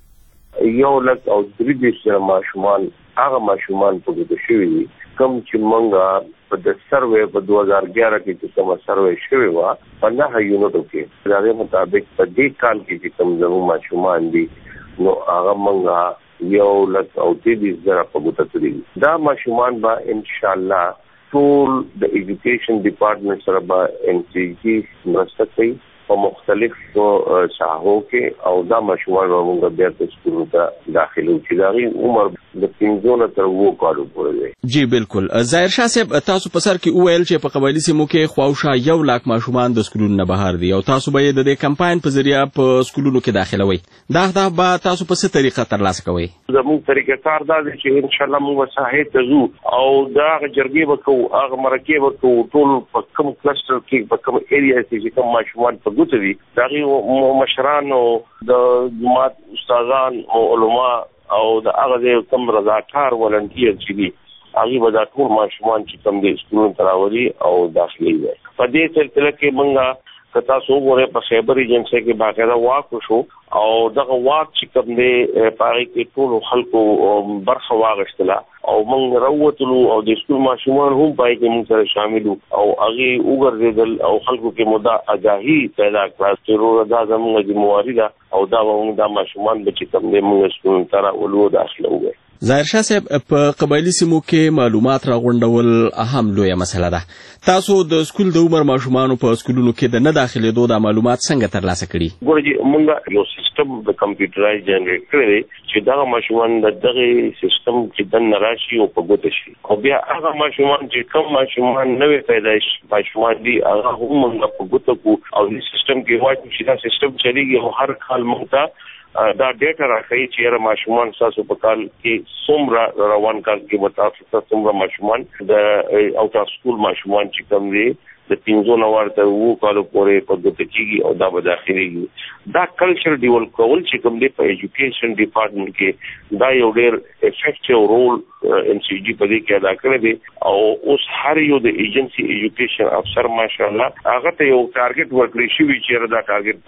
یو لک او درې دېرش زره ماشومان هغه ماشومان په ګوته شوي دي کوم چې موږ په د سروې په دوه هزار ګیاره کې چې کومه سروې شوې وه په نهه یونټو کې د هغې مطابق په دې کال کې چې کوم زموږ ماشومان دي نو هغه موږ یو لک او درې دېرش زره په ګوته کړي دي. دا ماشومان به انشاءالله ټول د ایجوکیشن ډپارټمنټ سره به ان سی جي مرسته کوي په مختلفو ساحو کې او دا ماشومان به موږ بیا په سکولو ته داخلو چې د هغې عمر د پنځو نه تر اوو کالو پورې دی. جی بالکل. ظاهر شاه صاحب تاسو په سر کې وویل چې په قبایلي سیمو کې خواوشا یو لاک ماشومان د سکولونو نه بهر دي او تاسو به یې د دې کمپاین په ذریعه په سکولونو کې داخلوئ. دا اهداف به تاسو په څه طریقه ترلاسه کوئ؟ زموږ طریقه کار دا دی چې انشاءالله موږ به ساحې ته ځو او د هغه جرګې به کوو هغه مرکې به کوو ټول په کوم کلسټر کې په کوم ایریا کې چې کوم ماشومان په ګوته دي د هغې مشران او د جماعت استادان او علما او د هغه ځای کوم رضاکار ولنټیر چې دي هغې به دا ټول ماشومان چې کوم دی سکولونو ته راولي او داخلي وي. په دې سلسله کې موږ که تاسو وګورئ په خیبر ایجنسۍ کې باقاعده واک وشو او دغه واک چې کوم دی په هغې کې ټولو خلکو برخه واخیستله او موږ راووتلو او د سکول ماشومان هم په هغې کې موږ سره شامل وو او هغې وګرځېدل او خلکو کې مو دا اګاهي پیدا کړه چې وروره دا زموږ ذمهواري ده او دا به موږ دا ماشومان به چې کوم دی موږ سکولونو ته راولو داخله ووایو. ظاهر شاه صاحب په قبایلي سیمو کې معلومات راغونډول اهم لویه مسله ده. تاسو د سکول د عمر ماشومانو په سکولونو کې د نه داخلېدو دا معلومات څنګه ترلاسه کړي؟ ګوره موږ یو سیستم د کمپیوټرایز جنریټ کړی دی چې دغه ماشومان د دغې سیستم کې دننه راشي او په ګوته شي او بیا هغه ماشومان چې کوم ماشومان نوې پیدایش ماشومان دي هغه هم موږ په ګوته کړو او دې سیستم کې واچو چې دا سیستم چلیږي او هر کال موږ ته دا ډیټا راښیي چې یاره ماشومان ستاسو په کال کې څومره روان کال کې به تاسو ته څومره ماشومان د آوټ اف سکول ماشومان چې کوم دي د پنځو نه ورته اوو کالو پورې په ګوته کېږي او دا به داخلېږي. دا کلچر ډیولپ کول چې کوم دی په ایجوکیشن ډپارټمنټ کې دا یو ډېر افیکټیو رول ان سی جي په دې کې ادا کړی دی او اوس هر یو د ایجنسي ایجوکیشن افسر ماشاءالله هغه ته یو ټارګټ ورکړی شوی چې دا ټارګټ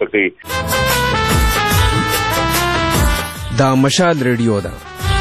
پکې دا مشال ریډیو ده.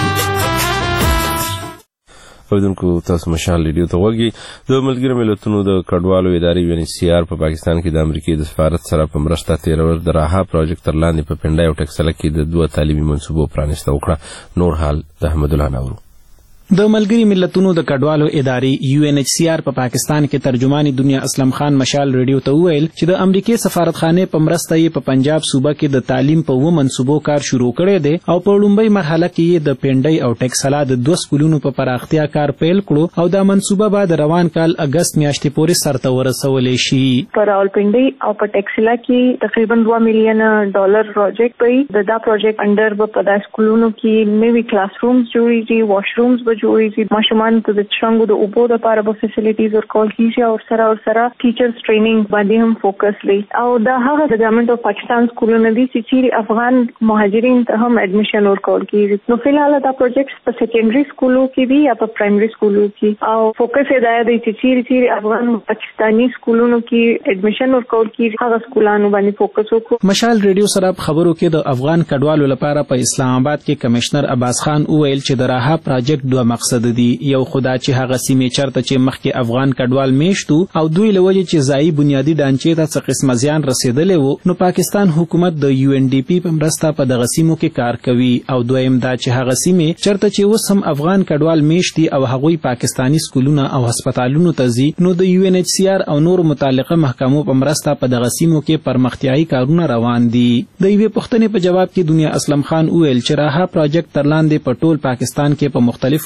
اوریدونکو تاسو مشال ریډیو ته وګورئ. د ملګرو ملتونو د کډوالو ادارې یو ان سی آر په پاکستان کې د امریکای د سفارت سره په مرسته تیر ورځ د راها پروجیکټ تر لاندې په پنډای او ټکسله کې د دوه تعلیمي منصوبو پرانیسته وکړه. نور حال د احمد الله نورو. د ملګری ملتونو د کډوالو ادارې یو ان ایچ سی آر په پاکستان کې ترجمان دنیا اسلم خان مشال ریډیو ته وویل چې د امریکای سفارتخانه په مرسته یې په پنجاب صوبه کې د تعلیم په و منصوبو کار شروع کړی دی او په لومړی مرحله کې یې د پنډۍ او ټکسلا د دوه سکولونو په پراختیا کار پیل کړو او دا منصوبه به د روان کال اگست میاشتې پورې سرته ورسولې شي. په راولپنډۍ او په ټکسلا کې تقریبا دوه میلیونه ډالر پروجیکټ وي. د دا پروجیکټ انډر به په دا سکولونو کې نوي کلاس رومز جوړیږي واشرومز به جوړیږي ماشومان ته د څنګه د اوبو لپاره به فیسیلیټیز ورکول کیږي او سره او سره ټیچرز ټریننګ باندې هم فوکس وي او دا هغه د ګورنمنت اف پاکستان سکولونه دي چې افغان مهاجرین ته هم اډمیشن ورکول کیږي. نو فلحال دا پروجیکټس په سیکنډري سکولو کې دي یا په پرایمري سکولو کې او فوکس یې دا دی چې چې افغان پاکستانی سکولونو کې اډمیشن ورکول کیږي هغه سکولانو باندې فوکس وکړو. مشال ریډیو سره خبرو کې د افغان کډوالو لپاره په اسلام آباد کې کمشنر عباس خان وویل چې د راها پروجیکټ دوه مقصد دي. یو خدا چې هغه سیمې چرته چې مخکې افغان کډوال میشتو او دوی لوجه چې ځای بنیادی ډانچې ته څه قسم زیان رسیدلی وو نو پاکستان حکومت د یو ان ډي پی په مرسته په دغه سیمو کې کار کوي او دویم دا چې هغه سیمې چرته چې اوس هم افغان کډوال میشتي او هغوی پاکستانی سکولونه او هسپتالونو ته ځي نو د یو ان ایچ سی آر او نور متعلقه محکمو په مرسته په دغه سیمو کې پرمختیايي کارونه روان دي. د یوې پوښتنې په جواب کې دنیا اسلم خان وویل چې راها پروجیکټ تر لاندې په ټول پاکستان کې په مختلفو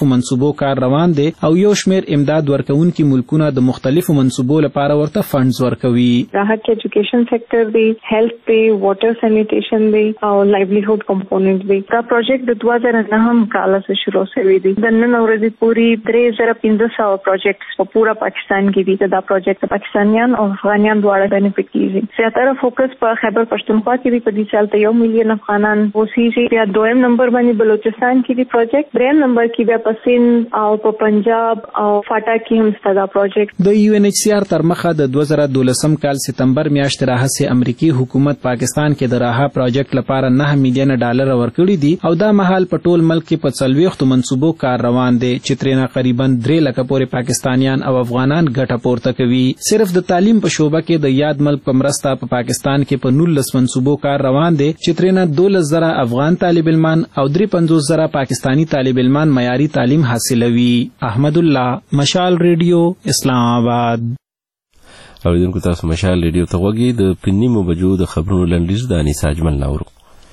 مختلفو منصوبو کار روان دی او یو شمیر امداد ورکوونکي ملکونه د مختلفو منصوبو لپاره ورته فنډز ورکوي. راحت کې ایجوکیشن سیکټر دی، هیلث دی، واټر سینیټیشن دی او لایولیهود کمپوننټ دی. دا پروجیکټ د دوه زره نهم کال څخه شروع شوی دی. د نن ورځې پوری درې زره پنځه سوه پروجیکټس په پورا پاکستان کې دي. دا پروجیکټ پاکستانیان او افغانیان دواړه بینیفیټ کیږي. زیاتره فوکس په خیبر پښتونخوا کې دی. په دې سال ته یو میلیون افغانان اوسېږي. بیا دویم نمبر باندې بلوچستان کې دی پروجیکټ. دریم نمبر کې بیا په سند او په پنجاب او فاټا کې هم شته دا پروجیکټ. د یو ان ایچ سی آر تر مخه د دوه زره دولسم کال سپتمبر میاشتې راهیسې امریکایي حکومت پاکستان کې د راها پروجیکټ لپاره نه میلیون ډالر ورکړي دي او دا مهال په ټول ملک کې په څلوېښتو منصوبو کار روان دی چې ترېنه قریبا درې لکه پورې پاکستانیان او افغانان ګټه پورته کوي. صرف د تعلیم په شعبه کې د یاد ملک په مرسته په پاکستان کې په نولس منصوبو کار روان دی چې ترېنه دولس زره افغان طالب علمان او درې پنځوس زره پاکستانی طالب علمان معیاري تعلیم حاصلوي. احمد الله، مشال ریډیو، اسلام آباد. اوریدونکو تاسو مشال ریډیو ته غوږی د پنیمو بجو د خبرونو لنډیز د انیسا اجمل ناورو.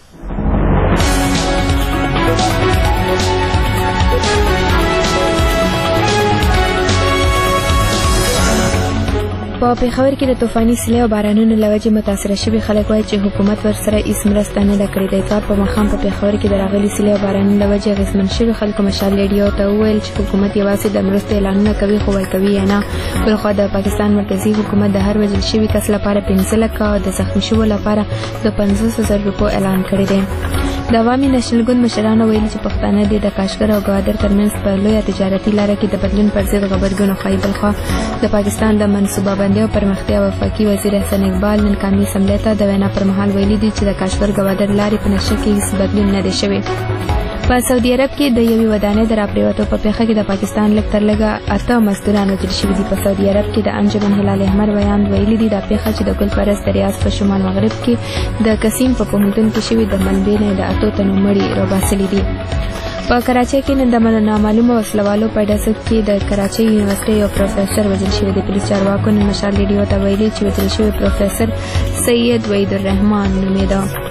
په پېښور کې د طوفاني سیلۍ او بارانونو له وجې متاثره شوي خلک وایي چې حکومت ورسره هېڅ مرسته نه ده کړې. د اتوار په ماښام په پېښور کې د راغلي سیلۍ او بارانونو له وجې اغېزمن شوي خلکو مشال ریډیو ته وویل چې حکومت یوازې د مرستو اعلانونه کوي خو ورکوي یې نه. بلخوا د پاکستان مرکزي حکومت د هر وژل شوي کس لپاره پنځه لکه او د زخمي شوو لپاره د پنځوس زره روپو اعلان کړی دی. د عوامي نېشنل ګوند مشرانو ویلي چې پښتانه دې د کاشګر او ګوادر ترمنځ په لویه تجارتي لاره کې د بدلون پر ضد غبرګون وښایي. بلخوا د پاکستان د منصوبه بندۍ او پرمختیا وفاقي وزیر حسن اقبال نن قومي اسمبلۍ ته د وینا پر مهال ویلي دي چې د کاشګر ګوادر لارې په نقشه کې هېڅ بدلون نه دی شوی. په سعودي عرب کې د یوې ودانۍ د راپریوتو په پیښه کې د پاکستان لږ تر لږه اته مزدوران وژل شوي دي. په سعودي عرب کې د انجمن هلال احمر بیان ویلي دي دا پیښه چې د ګل پرست د ریاض په شمال مغرب کې د قسیم په پوهنتون کې شوې د ملبې نه د اتو تنو مړي راوباسلي دي. په کراچۍ کې نن د نامعلومو وسلوالو په ډزه کې د کراچۍ یونیورسټۍ یو پروفیسر وژل شوی دی. پولیس چارواکو نن مشال ریډیو ته ویلي چې وژل شوی پروفیسر سید وحید الرحمان نومېده.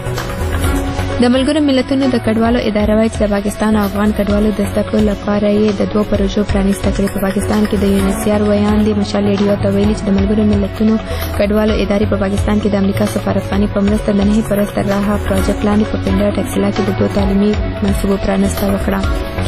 د ملګرو ملتونو د کډوالو اداره وايي چې د پاکستان او افغان کډوالو د زده کړو لپاره یې د دوو پروژو پرانیسته کړې. په پاکستان کې د یو ان ایچ سی آر ویان دی مشال ریډیو ته ویلي چې د ملګرو ملتونو کډوالو ادارې په پاکستان کې د امریکا سفارتخانې په مرسته د نهي پرست راها پروجیکټ لاندې په پنډر ټکسلا کې د دوو تعلیمي منصوبو پرانیسته وکړه.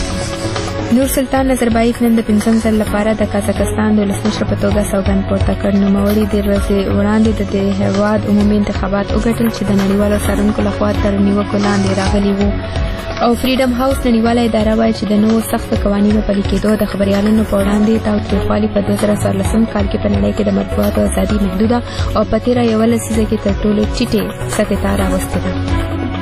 نور سلطان نظربایف نن د پنځم ځل لپاره د قزاقستان د ولسمشر په توګه سوګند پورته کړ. نوموړي ډېر ورځې وړاندې د دې هېواد عمومي انتخابات وګټل چې د نړیوالو څارونکو لخوا تر نیوکو لاندې راغلي وو. او فریډم هاوس نړیواله اداره وایي چې د نوو سختو قوانینو پلي کېدو د خبریالانو په وړاندې تاوتریخوالي په دوه زره څوارلسم کال کې په نړۍ کې د مطبوعاتو ازادي محدوده او په تېره یوه لسیزه کې تر ټولو ټیټې سطحې ته راوستې ده.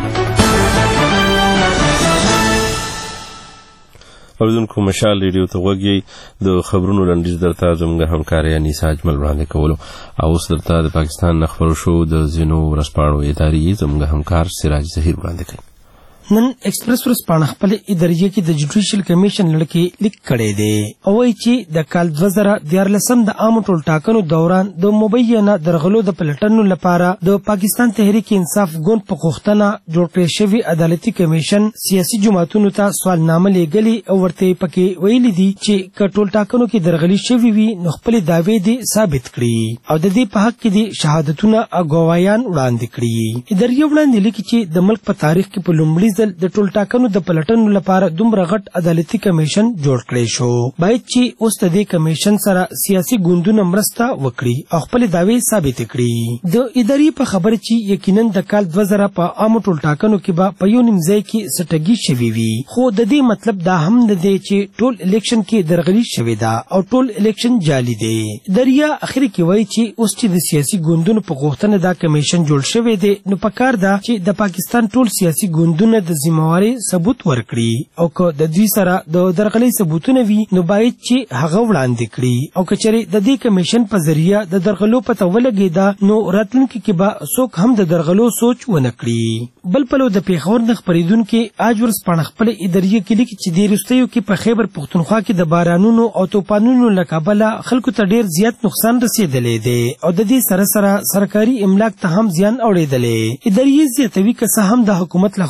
اوریدونکو مشال ریډیو ته غوږی د خبرونو لنډیز درته زموږ همکارې انیسا اجمل وړاندې کولو او اوس درته د پاکستان نه خپرو شو د ځینو ورځپاڼو ادارې زموږ همکار سراج ظهیر وړاندې کوي. نن ایکسپریس ورځپاڼه خپل ادارې کې د جوډیشل کمیشن لړکې لیک کړی دی او وایي چې د کال دوه زره دیارلسم د عامو ټولټاکنو دوران د مبینه درغلو د پلټنو لپاره د پاکستان تحریک انصاف ګوند په غوښتنه جوړ کړی شوی عدالتي کمیشن سیاسي جماعتونو ته سوالنامه لیږلې او ورته پکې ویلي دي چې که ټولټاکنو کې درغلي شوي وي نو خپلې دعوې دې ثابت کړي او د دې په حق کې دې شهادتونه او ګواهیان وړاندې کړي. ادارې وړاندې لیکي چې د ملک په تاریخ کې په لومړي ځل د ټولټاکنو د پلټنو لپاره دومره غټ عدالتي کمیشن جوړ کړی شو. باید چې اوس د دې کمیشن سره سیاسي ګوندونه مرسته وکړي او خپل دعوی ثابت کړي. د ادارې په خبره چې یقینا د کال دوه زره په عامو ټولټاکنو کې به په یو نیم ځای کې سټګي شوي وي خو د دې مطلب دا هم نه دی چې ټول الیکشن کې درغلي شوې ده او ټول الیکشن جعلي دی. دریا اخر کې وایي چې اوس چې د سیاسي ګوندونو په غوښتنه دا کمیشن جوړ شوی دی نو پکار ده چې د پاکستان ټول سیاسي ګوندونه د ذمہواری ثبوت ورکړي او که د دوی سره د درغلي ثبوتونه وي نو باید چې هغه وړاندې کړي او کچره د دې کمیشن په ذریعہ د درغلو پته ولګیدا نو راتلونکي کې به څوک هم د درغلو سوچ ونه کړي. بل پلو د پیښور د خبریدونکو آج ورځپاڼه خپل ادارې کې لیکي چې د روستیو کې په خیبر پښتونخوا کې د بارانونو او طوفانونو له کبله خلکو ته ډیر زیات نقصان رسیدلی دی او د دې سره سره سرکاري املاک ته هم زیان اوریدلی. ادارې زیاتوي که څه هم د حکومت لخوا د باران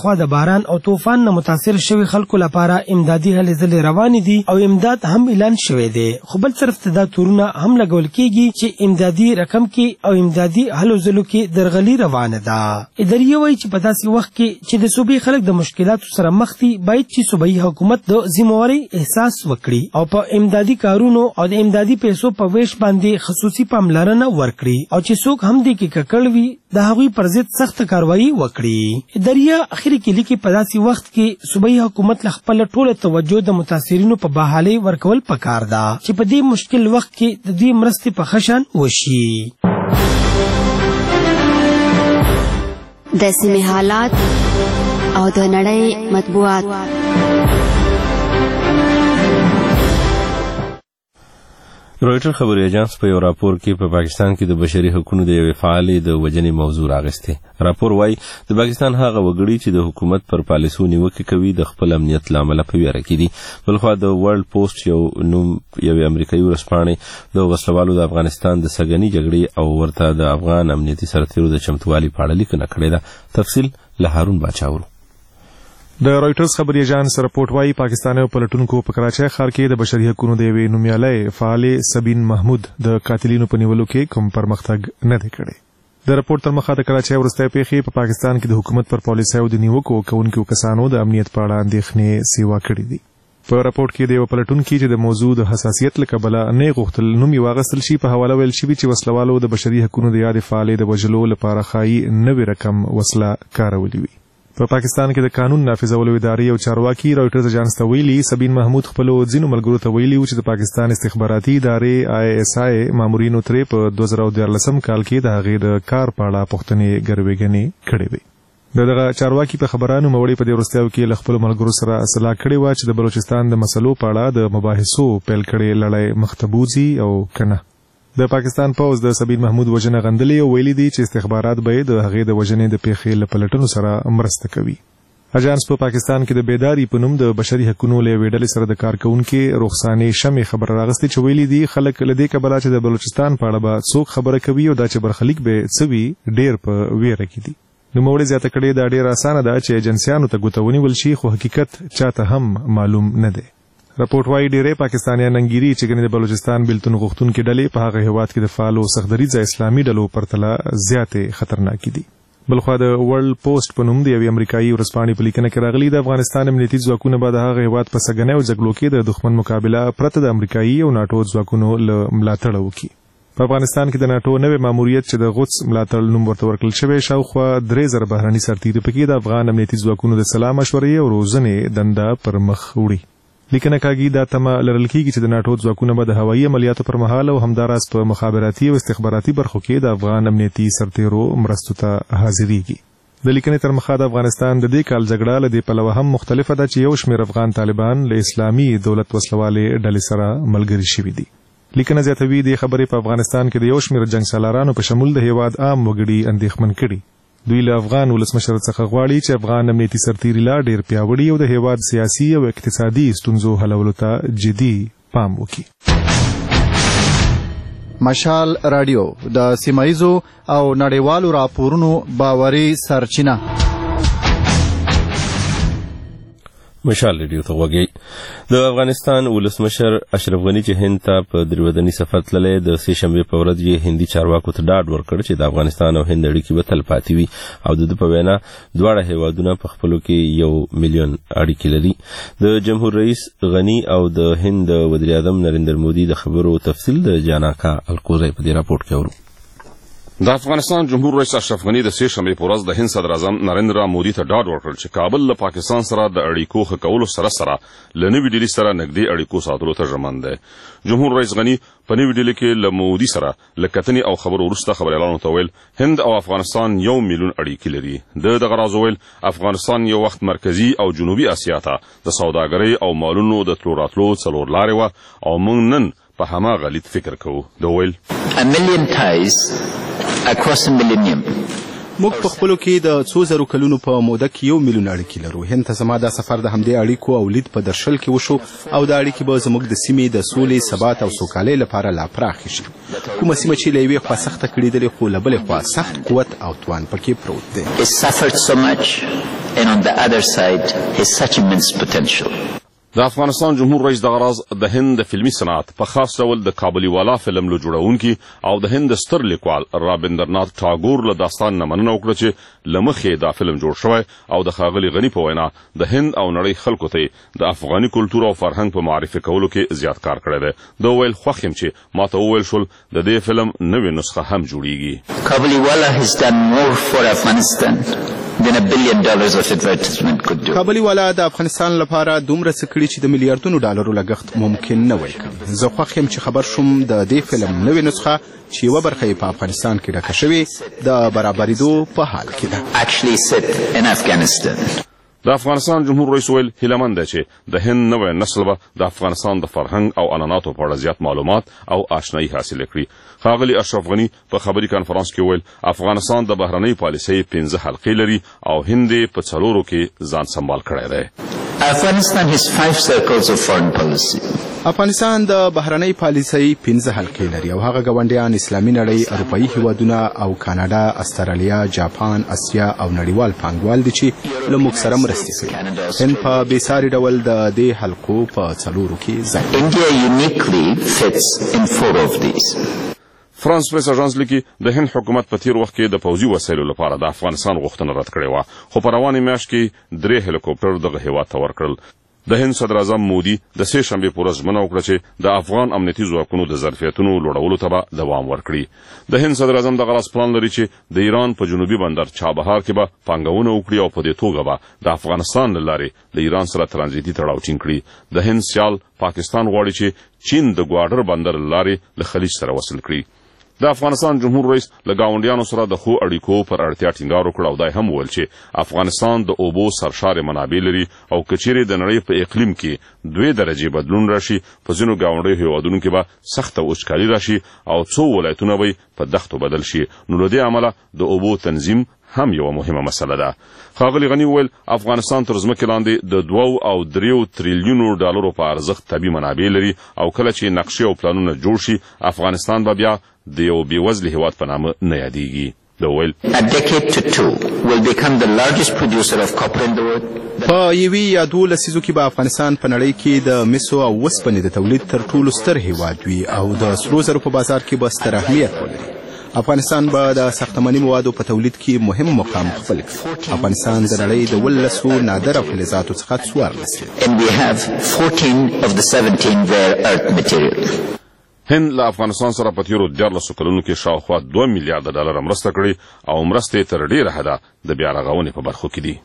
باران او طوفان نه متاثر شوی خلکو لپاره امدادي هلې ځلې روانې دي او امداد هم اعلان شوی دی، خو بل طرف ته دا تورونه هم لګول کېږي چې امدادي رقم کې او امدادي هلو ځلو کې درغلي روانه ده. ادارې وایي چې په داسې وخت کې چې د صوبې خلک د مشکلاتو سره مخ دي، باید چې صوبایي حکومت د ذمہوارۍ احساس وکړي او په امدادي کارونو او د امدادي پیسو په ویش باندې خصوصي پاملرنه ورکړي او چې څوک هم دې کې ککړ وي د هغوی پر ضد سخت کاروایي وکړي. ادارې اخري کې لیکي په داسې وخت کې صوبایي حکومت له خپله ټوله توجه د متاثرینو په بحالۍ ورکول پکار ده چې په دې مشکل وخت کې د دوی مرستې په ښه شان وشي. د سیمې حالات او د نړۍ مطبوعات. رویټر خبري اژانس په یو راپور کې په پاکستان کې د بشري حقوقو د یوې فعالې د وژنې موضوع راغسته. راپور وايي د پاکستان هغه وګړي چې د حکومت پر پالیسو نیوکه کوي د خپل امنیت لامل په ویره کې دي. بلخو د ورلد پوسټ یو نوم یو امریکایي ورسپانې د وسلوالو د افغانستان د سګنی جګړې او ورته د افغان امنیتي سرتیرو د چمتووالي په اړه لیکنه کړې ده. تفصیل له هارون باچاور. د رويټرز خبري اژانس رپورټ وايي پاکستاني پلټونکو په کراچۍ ښار کې د بشري حقوقو د یوې نومیالۍ فعالې سبین محمود د قاتلینو په نیولو کې کوم پرمختګ نه دی کړی. د رپورټ تر مخه د کراچۍ وروستۍ پیښې په پاکستان کې د حکومت پر پالیسیو د نیوکو کوونکو کسانو د امنیت په اړه اندېښنې سیوا کړې دي. په رپورټ کې د یو پلټونکي چې د موضوع د حساسیت له کبله نه غوښتل نوم یې واغستل شي په حواله ویل شوي چې وسلوالو د بشري حقوقو د یادې فعالې د وژلو لپاره ښایي نوې رقم وسله کارولې وي. په پاکستان کې د قانون نافذولو ادارې او چارواکي رويټرز اژانس ته ویلي سبین محمود خپل ځینو ملګرو ته ویلي چې د پاکستان استخباراتي ادارې آی اس آی مامورینو ترې په دوه زره دیارلسم کال کې د هغې د کار په اړه پوښتنې ګروېږنې کړې وې. د دغه چارواکي په خبرانو موړی په دې وروستیو کې له خپلو ملګرو سره اصلاح کړې وه چې د بلوچستان د مسلو په اړه د مباحثو پیل کړې لړۍ مخ ته بوځي او که نه. د پاکستان پوز د سبین محمود وژنه غندلې او ویلي دي چې استخبارات به د هغې د وژنې د پیښې له پلټنو سره مرسته کوي. اژانس په پاکستان کې د بیداری په نوم د بشري حقوقو له یوې ډلې سره د کار کوونکي رخصانې شمې خبر راغستې چې ویلي دي خلک له دې کبله چې د بلوچستان په اړه به څوک خبره کوي او دا چې برخلیک به څه وي ډېر په ویره کې دي. نوموړي زیاته کړې دا ډېره اسانه ده چې ایجنسیانو ته ګوته ونیول شي خو حقیقت چاته هم معلوم نه دی. رپورټ وايي ډېری پاکستانیان انګیري چې ګنې د بلوچستان بیلتون غوښتونکي ډلې په هغه هیواد کې د فعالو سختدریځه اسلامي ډلو پرتله زیاتې خطرناکې دي. بلخوا د ورلد پوسټ په نوم د یوې امریکایي ورځپاڼې په لیکنه کې راغلي د افغانستان امنیتي ځواکونه به د هغه هیواد په سګنیو جګړو کې د دښمن مقابله پرته د امریکایي او ناټو ځواکونو له ملاتړه وکړي. په افغانستان کې د ناټو نوې ماموریت چې د غوڅ ملاتړ نوم ورته ورکړل شوی شاوخوا درې زره بهرني سرتیري پکې د افغان امنیتي ځواکونو د سلا مشورې او روزنې دنده پر مخ وړي. لیکنه کاږي دا تمه لرل کېږي چې د ناټو ځواکونه به د هوایي عملیاتو پر مهال او همداراز په مخابراتي او استخباراتي برخو کې د افغان امنیتي سرتیرو مرستو ته حاضرېږي. د لیکنې تر مخه د افغانستان د دې کال جګړه له دې پلوه هم مختلفه ده چې یو شمېر افغان طالبان له اسلامي دولت وسلوالې ډلې سره ملګري شوي دي. لیکنه زیاتوي دې خبرې په افغانستان کې د یو شمېر جنګ سالارانو په شمول د هیواد عام وګړي اندېښمن کړي. دوی له افغان ولسمشر څخه غواړي چې افغان امنیتي سرتیري لا ډېر پیاوړي او د هیواد سیاسي او اقتصادي ستونزو حلولو ته جدي پام وکړي. مشال رادیو د سیمایزو او نړیوالو راپورونو باوري سرچینه. مشال ریډیو ته وګورئ. د افغانستان ولسمشر اشرف غني چې هند ته په دریودني سفر تللی د سې شنبې په ورځ یې هندي چارواکو ته ډاډ ورکړ چې د افغانستان او هند اړیکې به تل پاتې وي او د ده په وینا دواړه هیوادونه په خپلو کې یو میلیون اړیکې لري. د جمهور رئیس غني او د هند د وزیر اعظم نریندر مودي د خبرو تفصیل د جاناکا القوزی په دې راپورټ کې اورو. د افغانستان جمهور رئیس اشرف غني د سې شنبې په ورځ د هند صدر اعظم نریندر مودي ته ډاډ ورکړ چې کابل له پاکستان سره د اړیکو ښه کولو سره سره له نوې ډیلي سره نږدې اړیکو ساتلو ته ژمن دی. جمهور رئیس غني په نوې ډیلي کې له مودي سره له کتنې او خبرو وروسته خبریالانو ته ویل هند او افغانستان یو میلیون اړیکې لري. د دغه راز ویل افغانستان یو وخت مرکزي او جنوبي اسیا ته د سوداګرۍ او مالونو د تلو راتلو څلور لارې وه او موږ نن په هماغه لید فکر کوو. د ویل across a millennium. موږ په خپلو کې د څو زرو کلونو په موده کې یو میلیون اړیکې لرو. هند ته زما دا سفر د همدې اړیکو او لید په درشل کې وشو او دا اړیکې به زموږ د سیمې د سولې ثبات او سوکالۍ لپاره لا پراخې شي. کومه سیمه چې له یوې خوا سخته کړېدلې خو له بلې خوا سخت قوت او توان پکې پروت دی. It suffered so much and on the other side has such immense potential. د افغانستان جمهور رئیس دغه راز د هند د فلمي صنعت په خاص ډول د کابلی والا فلم له جوړونکي او د هند ستر لیکوال رابندرناث ټاګور له داستان نه مننه وکړه چې له مخې دا فلم جوړ شوی او د ښاغلي غني په وینا د هند او نړۍ خلکو ته د افغاني کلتور او فرهنګ په معرفي کولو کې زیات کار کړی دی د ویل خوښ یم چې ماته وویل شول د دې فلم نوې نسخه هم جوړیږي. کابلی والا has done more for Afghanistan than a billion dollars of advertisement could do. کابلی والا د افغانستان لپاره دومره څه کړي چې د میلیارډونو ډالرو لګښت ممکن نه وای کړی. زه خوښ یم چې خبر شوم د دې فلم نوې نسخه چې یوه برخه یې په افغانستان کې ډکه شوې د برابرېدو په حال کې ده. Actually set in Afghanistan. د افغانستان جمهور رئیس ویل هیلهمند دی چې د هند نوی نسل به د افغانستان د فرهنګ او عنعناتو په اړه زیات معلومات او آشنایي حاصله کړي. ښاغلي اشرف غني په خبري کانفرانس کې ویل افغانستان د بهرنۍ پالیسۍ پنځه حلقې لري او هند په څلورو کې ځان سنبال کړی دی. Afghanistan has five circles of foreign policy. افغانستان د بهرنۍ پالیسۍ پنځه حلقې لري او هغه ګاونډیان اسلامي نړۍ، اروپایي هیوادونه او کاناډا، استرالیا، جاپان، اسیا او نړیوال پانګوال دي چې له موږ سره مرستې کوي. هند په بېساري ډول د دې حلقو په څلورو کې ځای لري. India uniquely fits in four of these. فرانس پریس اژانس لیکي د هند حکومت په تیر وخت کې د پوځي وسایلو لپاره د افغانستان غوښتنه رد کړې وه، خو په روانې میاشت کې درې هلیکوپټر دغه هیواد ته ورکړل. د هند صدر اعظم مودي د سې شنبې په ورځ ژمنه وکړه چې د افغان امنیتي ځواکونو د ظرفیتونو لوړولو ته به دوام ورکړي. د هند صدر اعظم دغه راز پلان لري چې د ایران په جنوبي بندر چابهار کې به پانګونه وکړي او په دې توګه به د افغانستان له لارې له ایران سره ترانزیتي تړاو ټینګ کړي. د هند سیال پاکستان غواړي چې چین د ګواډر بندر له لارې له خلیج سره وصل کړي. د افغانستان جمهور رئیس له ګاونډیانو سره د ښو اړیکو پر اړتیا ټینګار وکړ او دا هم وویل چې افغانستان د اوبو سرشارې منابع لري او که چیرې د نړۍ په اقلیم کې دوې درجې بدلون راشي په ځینو ګاونډیو هیوادونو کې به سخته وچکالي راشي او څو ولایتونه به په دښتو بدل شي، نو له دې امله د اوبو تنظیم هم یوه مهمه مسله ده. ښاغلي غني وویل افغانستان تر ځمکې لاندې د دوو او دریو تریلیونو ډالرو په ارزښت طبیعي منابع لري او کله چې نقشې او پلانونه جوړ شي افغانستان به بیا د یو بېوزلي هیواد په نامه نه یادیږي. د ویل په یوې یا دوو لسیزو کې به افغانستان په نړۍ کې د مسو او وسپنې د تولید تر ټولو ستر هیواد وي او د سرو زرو په بازار کې به ستر اهمیت ولري. افغانستان به د ساختماني موادو په تولید کې مهم مقام خپل کړي. افغانستان د نړۍ د ولسو نادره فلزاتو څخه څوارلس دي. هند له افغانستان سره په تیرو دیارلسو کلونو کې شاوخوا دوه میلیارډه ډالر مرسته کړې او مرستې تر ډېره حده د بیا رغونې په برخو کې دي.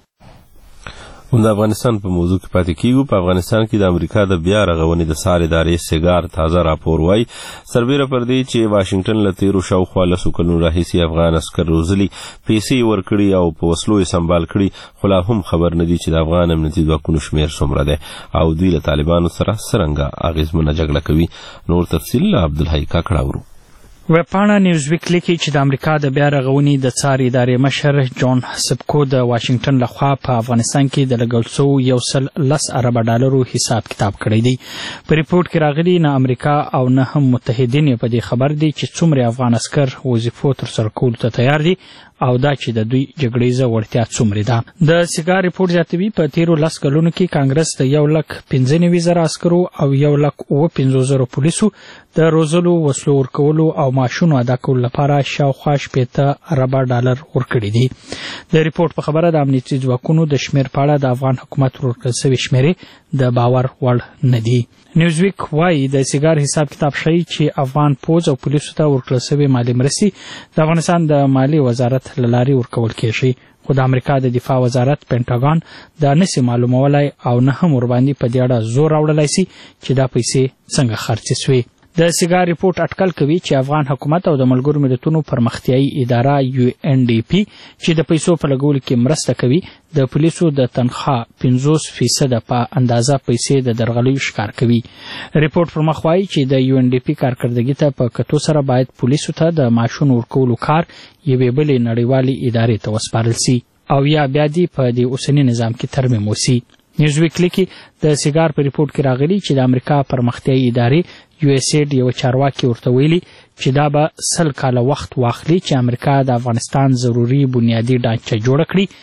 د افغانستان په موضوع کې پاتې کیږو. په افغانستان کې د امریکا د بیا رغونې د سار ادارې سیګار تازه راپور وایي سربیره پر دې چې واشنګټن له تیرو شاوخوا لسو کلونو راهیسې افغان عسکر روزلي، پیسې ورکړي او په وسلو یې سنبال کړي، خو لا هم خبر نه دي چې د افغان امنیتي ځواکونو شمېر څومره دی او دوی له طالبانو سره څرنګه اغېزمنه جګړه کوي. نور تفصیل له عبدالحی کاکړه اورو. ویبپاڼه نیوزویک لیکي چې د امریکا د بیا رغونې د څار ادارې مشر جان سبکو د واشنګټن لخوا په افغانستان کې د لګول شوو یو سل لس اربه ډالرو حساب کتاب کړی دی. په ریپورټ کې راغلي نه امریکا او نه هم متحدین په دې خبر دي چې څومره افغان عسکر وظیفو ترسره کولو ته تیار دي او دا چې د دوی جګړیزه وړتیا څومره ده. د سیګار ریپورټ زیاتوي په تیرو لس کلونو کې کانګرس د یو لک پنځه نوي زره عسکرو او یو لک اوه پنځوس زره پولیسو د روزلو، وسلو ورکولو او معاشونو ادا کولو لپاره شاوخوا شپېته اربه ډالر ورکړي دي. د ریپورټ په خبره د امنیتي ځواکونو د شمېر په اړه د افغان حکومت ورکړل سوي شمېرې د باور وړ نه دي. نیوزویک وایي د سیګار حساب کتاب ښیي چې افغان پوځ او پولیسو ته ورکړل سوي مالي مرستې د افغانستان د مالي وزارت له لارې ورکول کېږي، خو د امریکا د دفاع وزارت پینټاګان دا نسي معلومولی او نه هم ورباندې په دې اړه زور راوړلی سي چې دا پیسې څنګه خرڅې سوې. د سیګار ریپورټ اټکل کوي چې افغان حکومت او د ملګرو ملتونو پرمختیایي اداره یو ان ډي پي چې د پیسو په لګولو کې مرسته کوي د پولیسو د تنخواه پنځوس فیصده په اندازه پیسې د درغلیو ښکار کوي. ریپورټ پر مخ وایي چې د یو ان ډي پي کارکردګي ته په کتو سره باید پولیسو ته د معاشونو ورکولو کار یوې بلې نړیوالې ادارې ته وسپارل سي او یا بیا دې په دې اوسني نظام کې ترمیم وسي. نیوزویک لیکي د سیګار په ریپورټ کې راغلي چې د امریکا پرمختیایي ادارې یو اس ایډ یو چارواکي ورته ویلي چې دا به سل کاله وخت واخلي چې امریکا د افغانستان ضروري بنیادي ډانچه جوړه کړي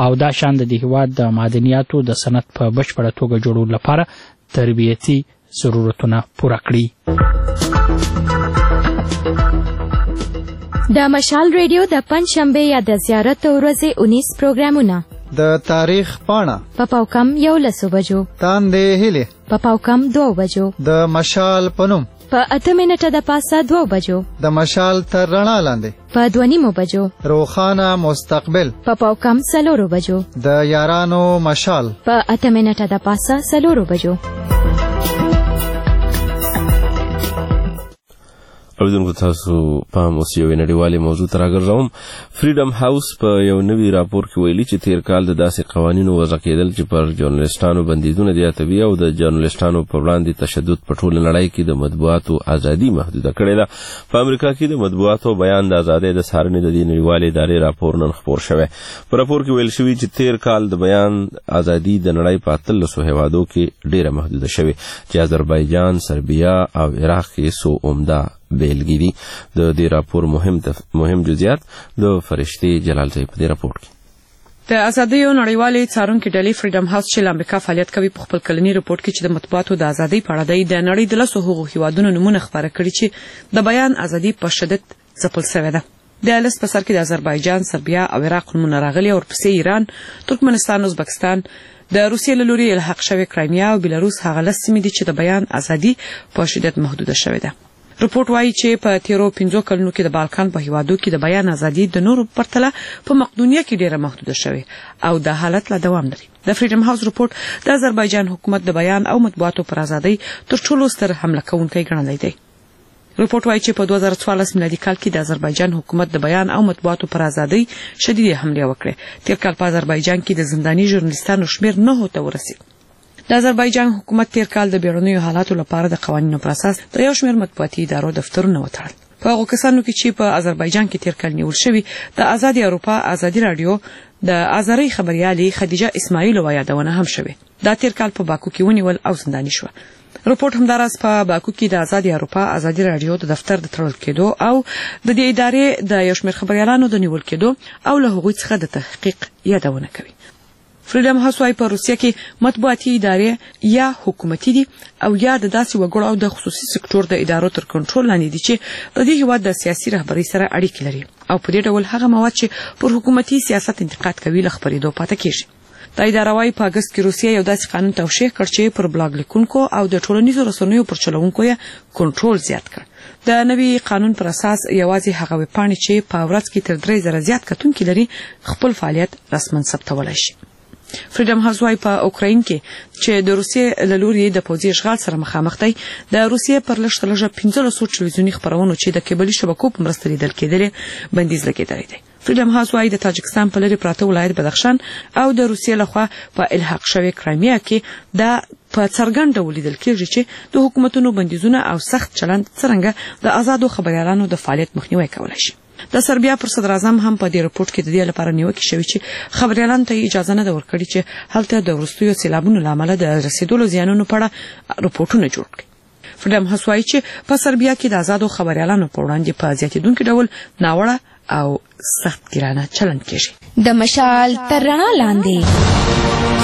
او دا شان د دې هیواد د معدنیاتو د صنعت په بشپړه توګه جوړولو لپاره تربیتي ضرورتونه پوره کړي. د مشال ریډیو د پنځشنبه یا د زیارت ورځې اونیس پروګرامونه د تاریخ پاڼه په پاوکم یولسو بجو، تاندې هیلې په پاوکم دوه بجو، د مشال پنوم په اته منټه د پاسه دوه بجو، د مشال تر رڼا لاندې په دوه نیمو بجو، روښانه مستقبل په پاوکم څلورو بجو، د یارانو مشال په اته منټه د پاسه څلورو بجو. اوریدونکو تاسو پام اوس یو نړیوالې موضوع ته راګرځوم. فریډم هاوس په یو نوي راپور کې ویلي چې تیر کال د داسې قوانینو وضع کېدل چې پر ژورنالستانو بندیزونه زیاتوي او د ژورنالستانو په وړاندې تشدد په ټوله نړۍ کې د مطبوعاتو ازادي محدوده کړې ده. په امریکا کې د مطبوعاتو بیان د ازادۍ د څارنې د دې نړیوالې ادارې راپور نن خپور شوی. په راپور کې ویل شوي چې تیر کال د بیان ازادي د نړۍ په اتلسو هیوادو کې ډېره محدوده شوې چې آذربایجان، سربیا او عراق کې څو عمده بیلګې دي. د دې راپور مهم مهم جزئیات د فرشتي جلال زئی په دې راپور کې. د ازادۍ او نړیوالې څارونکو ډلې فریډم هاوس چې امریکا فعالیت کوي په خپل کلنی راپور کې چې د مطبوعاتو د ازادۍ په اړه د نړۍ د لسو هغو هیوادونو نمونه خبره کړي چې د بیان ازادي په شدت ځپل شوې ده. د لیست په سر کې د آذربایجان، سربیا او عراق نمونه راغلي او ورپسې ایران، ترکمنستان، ازبکستان، د روسیې له لوري الحاق شوی کرایمیا او بیلاروس هغه لس سیمې دي چې د بیان ازادي په شدت محدوده شوې ده. رپورت وایي چې په تیرو پنځو کلونو کې د بالکان په هیوادو کې د بیان ازادي د نورو پرتله په مقدونیه کې ډیره محدوده شوې او د حالت لا دوام لري. د فریډم هاوس رپورت د آذربایجان حکومت د بیان او مطبوعاتو پر ازادۍ تر ټولو ستر حمله کوونکی ګڼلی دی. رپورت وایي چې په دوه زره څوارلس میلادي کال کې د آذربایجان حکومت د بیان او مطبوعاتو پر ازادۍ شدیدې حملې وکړې. تیر کال په آذربایجان کې د زنداني ژورنالیستانو شمېر نهو ته ورسېد. د آذربایجان حکومت تیر کال د بیړنیو حالاتو لپاره د قوانینو پر اساس د یو شمېر مطبوعاتي ادارو دفترونه وتړل. په هغو کسانو کې چې په آذربایجان کې تیر کال نیول شوي د ازادي اروپا، ازادي رادیو، د ازرۍ خبریالې خدیجه اسماعیلووا یادونه هم شوې. دا تیر کال په باکو کې ونیول او زنداني شوه. رپورت همداراز په باکو کې د ازادي اروپا، ازادي رادیو د دفتر د تړل کېدو او د دې ادارې د یو شمېر خبریالانو د نیول کېدو او له هغوی څخه د تحقیق یادونه کوي. فریډم هاوس وايي په روسیه کې مطبوعاتي ادارې یا حکومتي دي او یا د داسې وګړو او د خصوصي سکتور د ادارو تر کنټرول لاندې دي چې د دې هیواد د سیاسي رهبرۍ سره اړیکې لري او په دې ډول هغه مواد چې پر حکومتي سیاست انتقاد کوي له خپرېدو پاتې کیږي. دا اداره وايي په اګست کې روسیه یو داسې قانون توشیح کړ چې پر بلاګ لیکونکو او د ټولنیزو رسنیو پر چلوونکو یې کنټرول زیات کړ. د نوي قانون پر اساس یوازې هغه ویبپاڼې چې په ورځ کې تر درې زره زیات کتونکي لري خپل فعالیت رسماً ثبتولی شي. فریډم هاوس وايي په اوکراین کې چې د روسیې له لوري د پوځي اشغال سره مخامخ دی، د روسیې پر لږ تر لږه پنځلسو ټلویزیوني خپرونو چې د کیبلي شبکو په مرسته لیدل کېدلې بندیز لګېدلی دی. فریډم هاوس وايي د تاجکستان په لرې پراته ولایت بدخشان او د روسیې لخوا په الحاق شوې کرایمیا کې دا په څرګند ډول لیدل کېږي چې د حکومتونو بندیزونه او سخت چلند څرنګه د آزادو خبریالانو د فعالیت مخنیوی کولی شي. د سربیا پر صدر اعظم هم په دې رپورت کې د دې لپاره نیوکې شوې چې خبریالانو ته اجازه نه ده ورکړې چې هلته د وروستیو سیلابونو له امله د رسېدلو زیانونو په اړه رپورټونه جوړ کړي. فریډم هاوس وايي چې په سربیا کې د آزادو خبریالانو په وړاندې په زیاتېدونکي ډول ناوړه او سخت ګرانه چلند کېږي. د مشال تر رڼا لاندې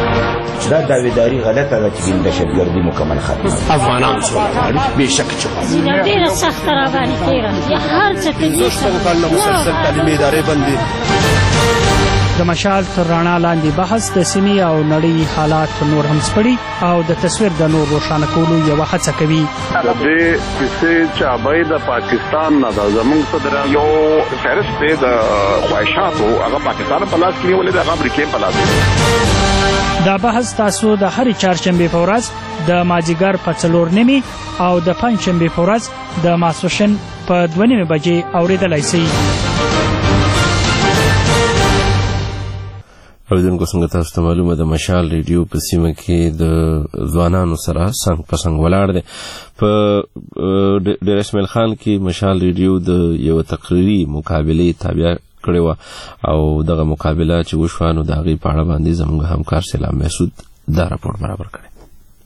دا داویداری غلطه ده چې د دهشتګردي مکمل ختمه افغانان سره به شک چې ډیره سخت را باندې تیره یا هر څه کې دوستو کله مسلسل تعلیمي ادارې باندې د مشال تر رڼا لاندې بحث د سیمې او نړۍ حالات نور هم سپړي او د تصویر د نور روښانه کولو یوه هڅه کوي. د دې کیسې چابۍ د پاکستان نه ده، زموږ صدر یو فهرست دی د خواهشاتو هغه پاکستان په لاس کې نیولې ده، هغه امریکې په لاس کې. دا بحث تاسو د هرې چهارشنبې په ورځ د مازدیګر په څلور نیمې او د پنجشنبې په ورځ د ماسپښین په دوه نیمې بجې اورېدلی شئ. اوریدونکو څنګه تاسو ته معلومه ده مشال ریډیو په سیمه کې د ځوانانو سره څنګ په څنګ ولاړ دی. په ډیر اسماعیل خان کې مشال ریډیو د یو تقریري مقابلې تابع کړې وه او دغه مقابله چې وشوه نو د هغې په اړه باندې زموږ همکار سلام محسود دا راپور برابر کړی.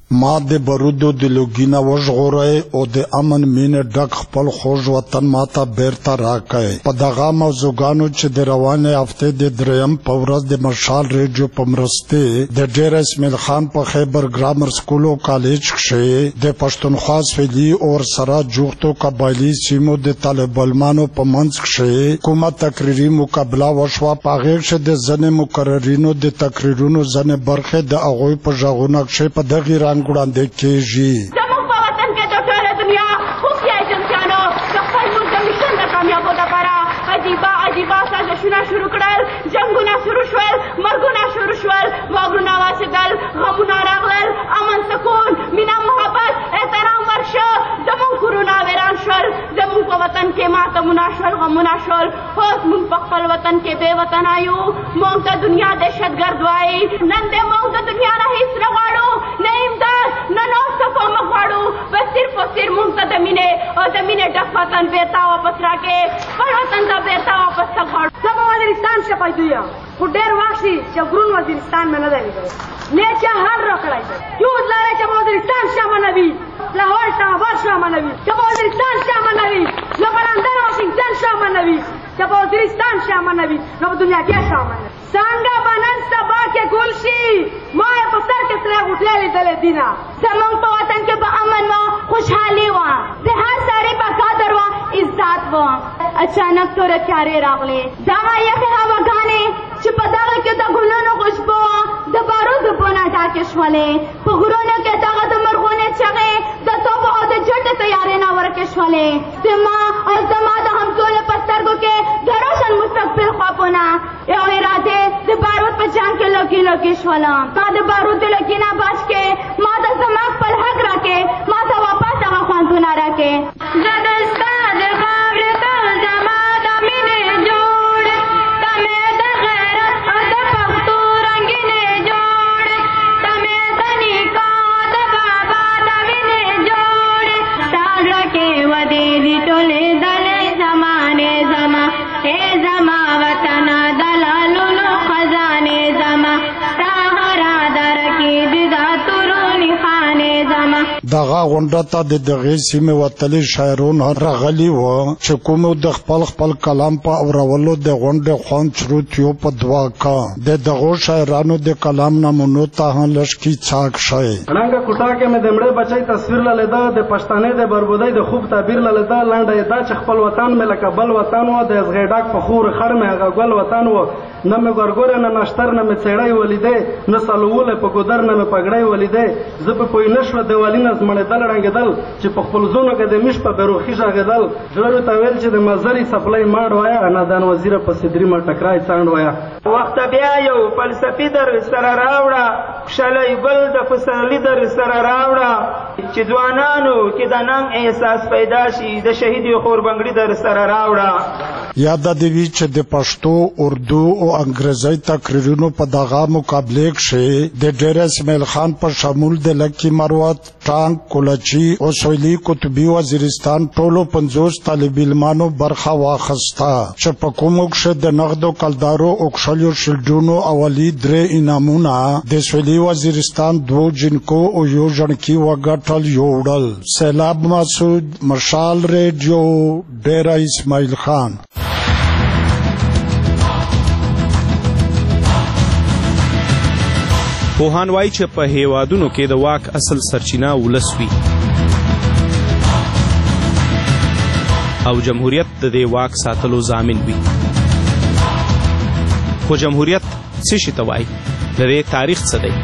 ما د برودو د لوګینا وژغورئ او د امن مینې ډک خپل خوږ وطن ماته بیرته راکئ. په دغه موضوعګانو چې د روانې هفتې د دریم په ورځ د مشال ریډیو په مرستې د ډیر اسماعیل خان په خیبر ګرامر سکول او کالج کښې د پښتونخوا سویلي او ورسره جوړتو قبایلي سیمو د طالب علمانو په منځ کښې کومه تقریري مقابله وشوه. په هغې کښې د ځینې مقررینو د تقریرونو ځینې برخې د هغوی په غږونه کښې په دغې رنګ وړاندې کېږي. زموږ په وطن کې د ټوله دنیا خفیه ایجنسیانو د خپل ملک د میشن د کامیابو دپاره عجیبه عجیبه سازشونه شروع کړل. جنګونه شروع شول، مرګونه شروع شول، واورونه واچېدل، غمونه راغلل، امن سکون مینه محبت احترام ورشه. زموږ کورونه ویران شول، زموږ په وطن کې ماتمونه شول، غمونه شول. اوس موږ په خپل وطن کې بې وطنه یو. موږ ته دنیا دهشتګرد وایي. نن دې موږ د دنیا نه هېڅ نه غواړو، نه امداد نه نور څه کومک غواړو، بس صرف او صرف موږ ته د مینې او د مینې ډک وطن بېرته واپس راکړې. خپل وطن ته بېرته واپس ته غواړو. زه به وزیرستان شپایدو یم، خو ډېر وخت شي چې غرون وزیرستان مې نه دی لیدلی. نه چا حل راکړی دی. یوز لرئ چې به وزیرستان شه منوي، لاهور اسلام آباد شه منوي، چې به وزیرستان شه منوي، نو به لندن واشنګټن شه منوي، چې به وزیرستان شه منوي، نو به دنیا کې شه منوي. څنګه به نن سبا کې ګل شي، ما یې په سر کې سره غوټلې لیدلې دینه. زموږ په وطن کې به امن وه، خوشحالي وه، د هر سړي به قدر وه، عزت وه. اچانک توره تیارې راغلې، دغه یخې هواګانې چې په دغه کې د ګلونو خوشبو وه د بارودو بونه ډکې شولې. په غرونو کې دغه د مرغونې چغې د توپو او د جټې تیارې نه ورکې شولې. د ما او زما د همزولو په سترګو کې د روشن مستقبل خوابونه او ارادې د بارود په جنګ کې لوګي لوګي شوله. ما د بارود د لوګي نه بچ کې ما ته زما خپل حق راکې، ما ته واپس هغه خوندونه راکې. زه د ستا د خاورې تل زما د مینې جوړ، ته مې د غیرت او د پښتو رنګینې جوړ، ته مې د نیکه د بابا د وینې جوړ. ستا زړه کې ودې دي ټولې ډلې زمانې زما، ای زما وطنه د لالونو خزانې زما، ستا هره دره کې د دا تورو نښانې زما. دغه غونډه ته د دغې سیمې وتلي شاعرون راغلي وو چې کومو د خپل خپل کلام په اورولو د غونډې خوند شروط یو په دعا کا. د دغو شاعرانو د کلام نمونو ته هم لږکي څاک شئ. رنګه کوټه کې مې د مړې بچی تصویر للیده، د پښتانې د بربودۍ د خوب تعبیر للیده. لنډه یې دا چې خپل وطن مې لکه بل وطن و، د ازغې ډک په خور خړ مې هغه ګل وطن و. نه مې ګورګوره نه نشتر نه مې څېړی ولیدې، نه سلوولی په ګودر نه مې پګړی ولیدې. زه په پوی نه شوه دیوالي نه زمړېدل ړنګېدل، چې په خپل زونو کې د میش په بېروخي غږېدل. زړه مې ته ویل چې د مزري څپلۍ ماډ وایه، نادان وزیره په صدري ما ټکرای څانډ وایه. وخته بیا یو فلسفي در سره راوړه، خوشحالۍ ګل د پسرلي در سره راوړه، چې ځوانانو کې د ننګ احساس پیدا شي، د شهیدي خور بنګړي در سره راوړه. یاده دې وي چې د پښتو، اردو او انګریزي تقریرونو په دغه مقابلې کښې د ډېر اسماعیل خان په شمول د لکي مروت، ټانک، کولچي او سویلي قطبي وزیرستان ټولو پنځوس طالب علمانو برخه واخیسته، چې په کومو کښې د نغدو کلدارو او کښلیو شیلډونو اولي درې انعامونه د سویلي وزیرستان دوو جنکو او یو ژڼکي وګټل یوړل. سیلاب مسعود، مشال ریډیو، ډېره اسماعیل خان. پوهان وایي چې په هیوادونو کې د واک اصل سرچینه ولس وي او جمهوریت د دې واک ساتلو ضامن وي. خو جمهوریت څه شي ته وایي؟ د دې تاریخ څه دی؟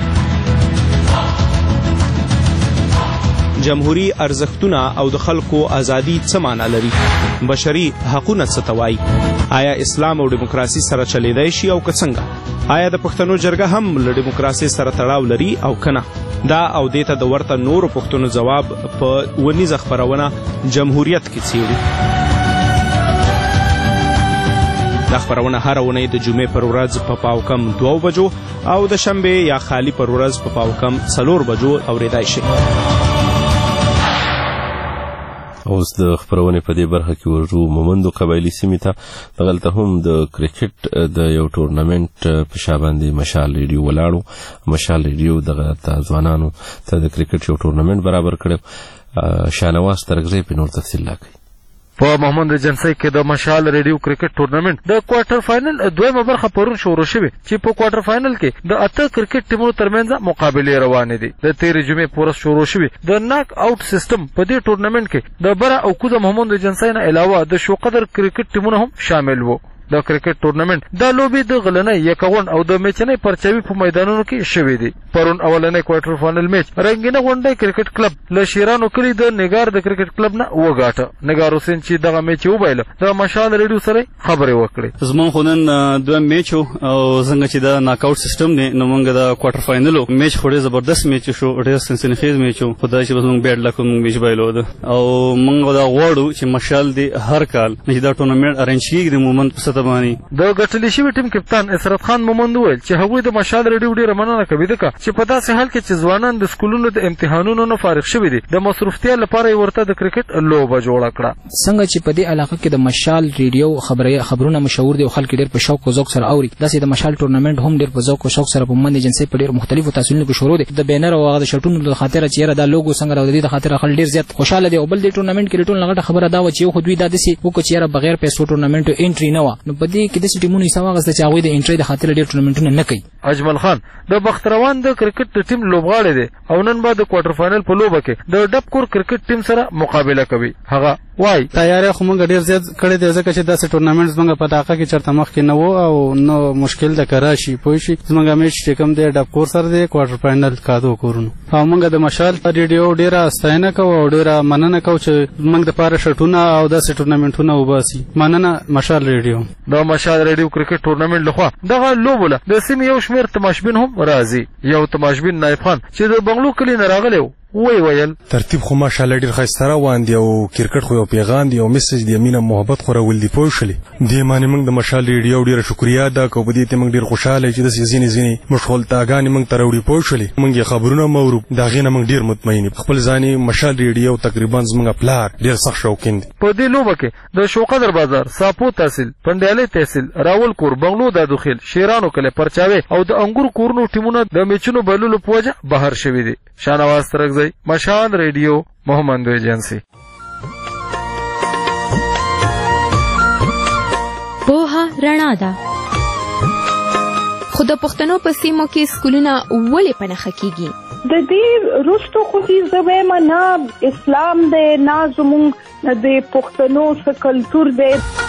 جمهوری ارزښتونه او د خلکو ازادي څه معنا لري؟ بشري حقونه څه ته وایي؟ آیا اسلام او دیموکراسي سره چلیدای شي او که څنګه؟ آیا د پښتنو جرګه هم له دیموکراسي سره تړاو لري او کنه؟ دا او دې ته د ورته نورو پښتنو ځواب په ونیزه خپرونه جمهوریت کې څیړو. دا خپرونه هره اونۍ د جمعې پر ورځ په پاو کم دوو بجو او د شنبې یا خالی پر ورځ په پاو کم څلور بجو اورېدای شي. اوس د خبرونې په دې برخه کې ورجو مومندو قبایلی سیمې ته دغلته هم د کرکټ د یو ټورنمنټ په شا باندې مشال ریډیو ولاړو. مشال ریډیو دغه ځوانانو ته د کرکټ یو ټورنمنټ برابر کړو. شانواز ترغزی په نور تفصیل لاکي. په محمد جنسي کې د مشال ریډیو کرکټ ټورنمنټ د کوارټر فائنل دویمه برخه پرون شروع شوه چې په کوارټر فائنل کې د اته کرکټ ټیمونو ترمنځ مقابله روانې دي. د تیرې جمعې پورې شروع شوه د ناک اوټ سیستم په دې ټورنمنټ کې د بره او کوزه محمد جنسي نه علاوه د شوقدر کرکټ ټیمونه هم شامل وو. د کرکټ ټورنمنټ د لوبي د غلنۍ یکون او د میچنۍ پرچاوي په میدانونو کې شوې دي. پرون اولنۍ کوارټر فائنل میچ رنگینه غونډۍ کرکټ کلب له شیرانو کلی د نګار د کرکټ کلب نه وګاټه. نګار حسین چې دغه میچ وبایله د مشال ریډیو سره خبرې وکړې. زمون خونن دوه میچ او څنګه چې د ناک اوټ سیستم نه نومنګ د کوارټر فائنل میچ خوري زبردست میچ شو. ډېر سنسنیخیز میچ او خدای چې زمون بیډ لکه موږ میچ بایلو ده او موږ دا غواړو چې مشال دی هر کال چې دا ټورنمنټ ارنج کیږي د مومند په ستبانی. د ګټلې شوی ټیم کپتان اسرت خان مومند وویل چې هغوی د مشال ریډیو ډېره مننه کوي ځکه چې په داسې حال کې چې ځوانان د سکولونو د امتحانونو نه فارغ شوي دي د مصروفتیا لپاره یې ورته د کرکټ لوبه جوړه کړه. څنګه چې په دې علاقه کې د مشال ریډیو خبري خبرونه مشهور دي او خلک ډېر په شوق او ذوق سره اوري، داسې د مشال ټورنمنټ هم ډېر په ذوق او شوق سره په منډه جنسي په ډېر مختلفو تاسیسونو کې شروع دي. د بینر او هغه شټونو د خاطر چې دا لوګو څنګه راوړي د خاطر خل ډېر زیات خوشاله دي. او بل دې ټورنمنټ کې ټول لغړه خبره دا و چې خو دوی دا دسي وکړي چې بغیر پیسو ټورنمنټ انټری نه و. نو په دې کې د ټیمونو حساب غوښته چې هغه د انټری د خاطر ډېر ټورنمنټونه نه کوي. اجمل خان د بختروان د کرکټ ټیم لوبغاړی دی او نن به د کوارټر فائنل په لوبه کې د ډبکور کرکټ ټیم سره مقابله کوي. هغه وای تیاری خو موږ ډیر زیات کړی دی ځکه چې داسې ټورنمنټس موږ په داخه کې چرته مخ کې نه وو او نو مشکل د کراشي پوه شي. موږ میچ چې کوم دی ډبکور سره دی کوارټر فائنل کادو کورونو او موږ د مشال ریډیو ډیره ستاینه کوو او ډیره مننه کوو چې موږ د پاره شټونه او داسې ټورنمنټونه وباسي. مننه مشال ریډیو. د مشال ریډیو کرکټ ټورنمنټ لخوا دغه لوبله د سیمې یو شمېر تماشبین هم راځي. یو تماشبین نایب خان چې د بنگلو کلی نه راغلی وی ویل ترتیب خو ماشاءالله ډیر ښایسته روان دی او کرکټ خو یو پیغام دی او میسج دی مینه محبت خو راول دی پوه شلې دی معنی موږ د مشال ریډیو ډیره شکریا ادا کوو. په دې ته موږ ډیر خوشاله چې د سیزینې زینې مشغولتاګانې موږ ته راوړي پوه شلې موږ خبرونه مورو دا غینه موږ ډیر مطمئن خپل ځاني مشال ریډیو تقریبا زموږ پلار ډیر سخت شوقین دي. په دې لوبه کې د شوقدر بازار ساپو تحصیل پندیالي تحصیل راول کور بنگلو د دخیل شیرانو کله پرچاوي او د انګور کورونو ټیمونو د میچونو بللو په وجه بهر شوي دي. شانواز ترغزی مشال ریډیو محمد ایجنسی. پوهه رڼا ده. خو د پښتنو په سیمو کې سکولونه ولې په نښه کیږي؟ د دې رستو خو دې زه وایم نه اسلام دی نه زموږ د پښتنو څه کلتور دی.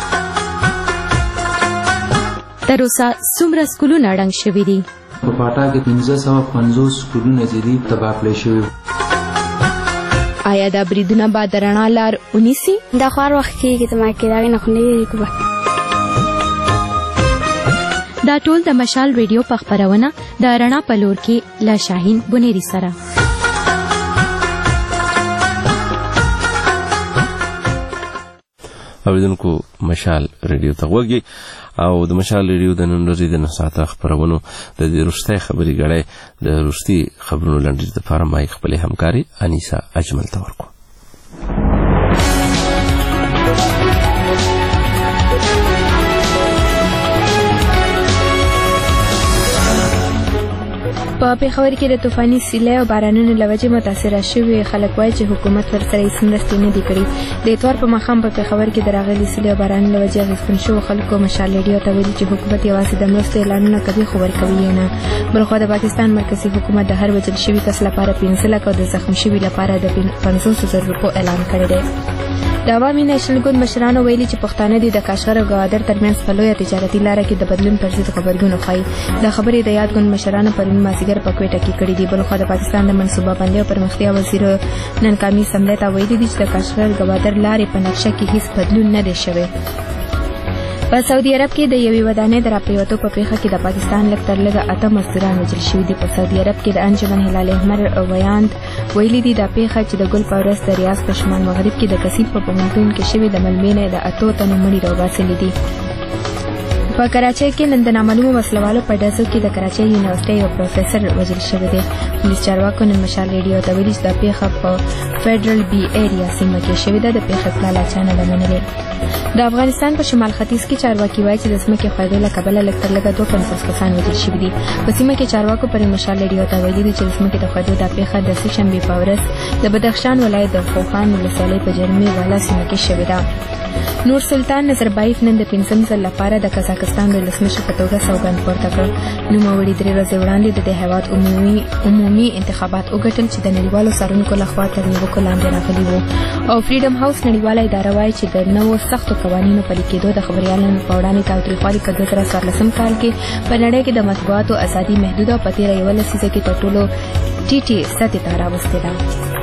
تر اوسه څومره سکولونه ړنګ شوي دي؟ په پاټا کې پنځه سوه پنځوس سکولونه چې دي تباه کړای شوي. آیا دا بریدونه به د رڼا لار ونیسي؟ دا خو هر وخت کېږي ته ما کې د هغې نه خو نه کېږي. دا ټول د مشال ریډیو په خپرونه د رڼا په لور کې له شاهین بنيري سره. اوریدونکو مشال ریډیو ته وګورئ او د مشال ریډیو د نن ورځې د نساته خبرونو د دې وروستۍ خبرې غړې د وروستي خبرونو لنډیز لپاره مای خپل همکاري انیسا اجمل ته ورکو. په پېښور کې د طوفاني سیلۍ او بارانونو له وجې متاثره شوي خلک وایي چې حکومت ورسره هېڅ مرستې نه دي کړي. د اتوار په ماښام په پېښور کې د راغلي سیلۍ او بارانونو له وجې اخیستل شوو خلکو مشال ریډیو ته ویلي چې حکومت یوازې د مرستو اعلانونه کوي خو ورکوي یې نه. بلخوا د پاکستان مرکزي حکومت د هر وژل شوي کس لپاره پنځه لکه او د زخم شوي لپاره د پنځوس زرو روپو اعلان کړی دی. د عوامي نېشنل ګوند مشرانو ویلي چې پښتانه دي د کاشغر او ګوادر ترمنځ په لویه تجارتي لاره کې د بدلون پر ضد غبرګون وښایي. دا خبرې د یاد ګوند مشرانو پرون مازدیګر په کوټه کې کړي دي. بلخوا د پاکستان د منصوبه بندۍ او پرمختیا وزیر نن کامي سملې ته ویلي دي چې د کاشغر ګوادر لارې په نقشه کې هیڅ بدلون نه دی شوی. په سعودي عرب کې د یوې ودانۍ د راپریوتو په پیښه کې د پاکستان لږ تر لږه اته مزدوران وژل شوي دي. په سعودي عرب کې د انجمن هلال احمر ویاند ویلي دي دا پیښه چې د ګل په ورځ د ریاض په شمال مغرب کې د کثیف په پوهنتون کې شوې د ملمې نه د اتو تنو مړي راوباسلي دي. په کراچۍ کې نن د نامعلومو وسلوالو په ډزو کې د کراچۍ یونیورسيټي یو پروفیسر وژل شوی دی. پولیس چارواکو نن مشال ریډیو ته ویلي چې دا پیښه په فیډرل بي ایریا سیمه کې شوې ده. د پیښې پلان لا چا نه ده منلې. د افغانستان په شمال ختیځ کې چارواکي وایي چې د ځمکې ښویېدو له کبله لږ تر لږه دوه پنځوس کسان وژل شوي دي. په سیمه کې چارواکو پر مشال ریډیو ته ویلي دي چې د ځمکې د ښویېدو دا پیښه د سه شنبې په ورځ د بدخشان ولایت د خوخان ولسوالۍ په جرمې والا سیمه کې شوې ده. نور سلطان نظربایف نن د پنځم ځل لپاره د قزاقستان د ولسمشر په توګه سوګند پورته کړ. نوموړي درې ورځې وړاندې د دې هېواد عمومي عمومي انتخابات وګټل چې د نړیوالو څارونکو لخوا تر نیوکو لاندې راغلي وو. او فریډم هاوس نړیواله اداره وایي چې د نوو سختو قوانینو پلي کېدو د خبریالانو په وړاندې تاوتریخوالي په دوه زره څوارلسم کال کې په نړۍ کې د مطبوعاتو ازادي محدوده او په تېره یوه لسیزه کې تر ټولو ټیټې سطحې ته راوستې ده.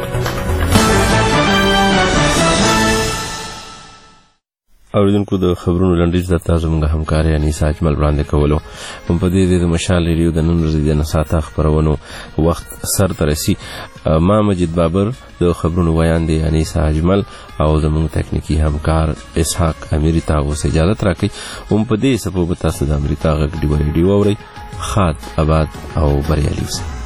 اوریدونکو د خبرونو لنډیز د تاسو موږ همکاري انیسا اجمل وړاندې کولو. هم په دې د مشال ریډیو د نن ورځې د نساته خبرونو وخت سر ته رسي. ما مجید بابر د خبرونو بیان دی انیسا اجمل او زموږ تکنیکی همکار اسحاق امیری ته اوس اجازه راکړي. هم په دې سبب تاسو د امریکا غږ ډیو ریډیو اورئ. خاد آباد او بریالي اوسئ.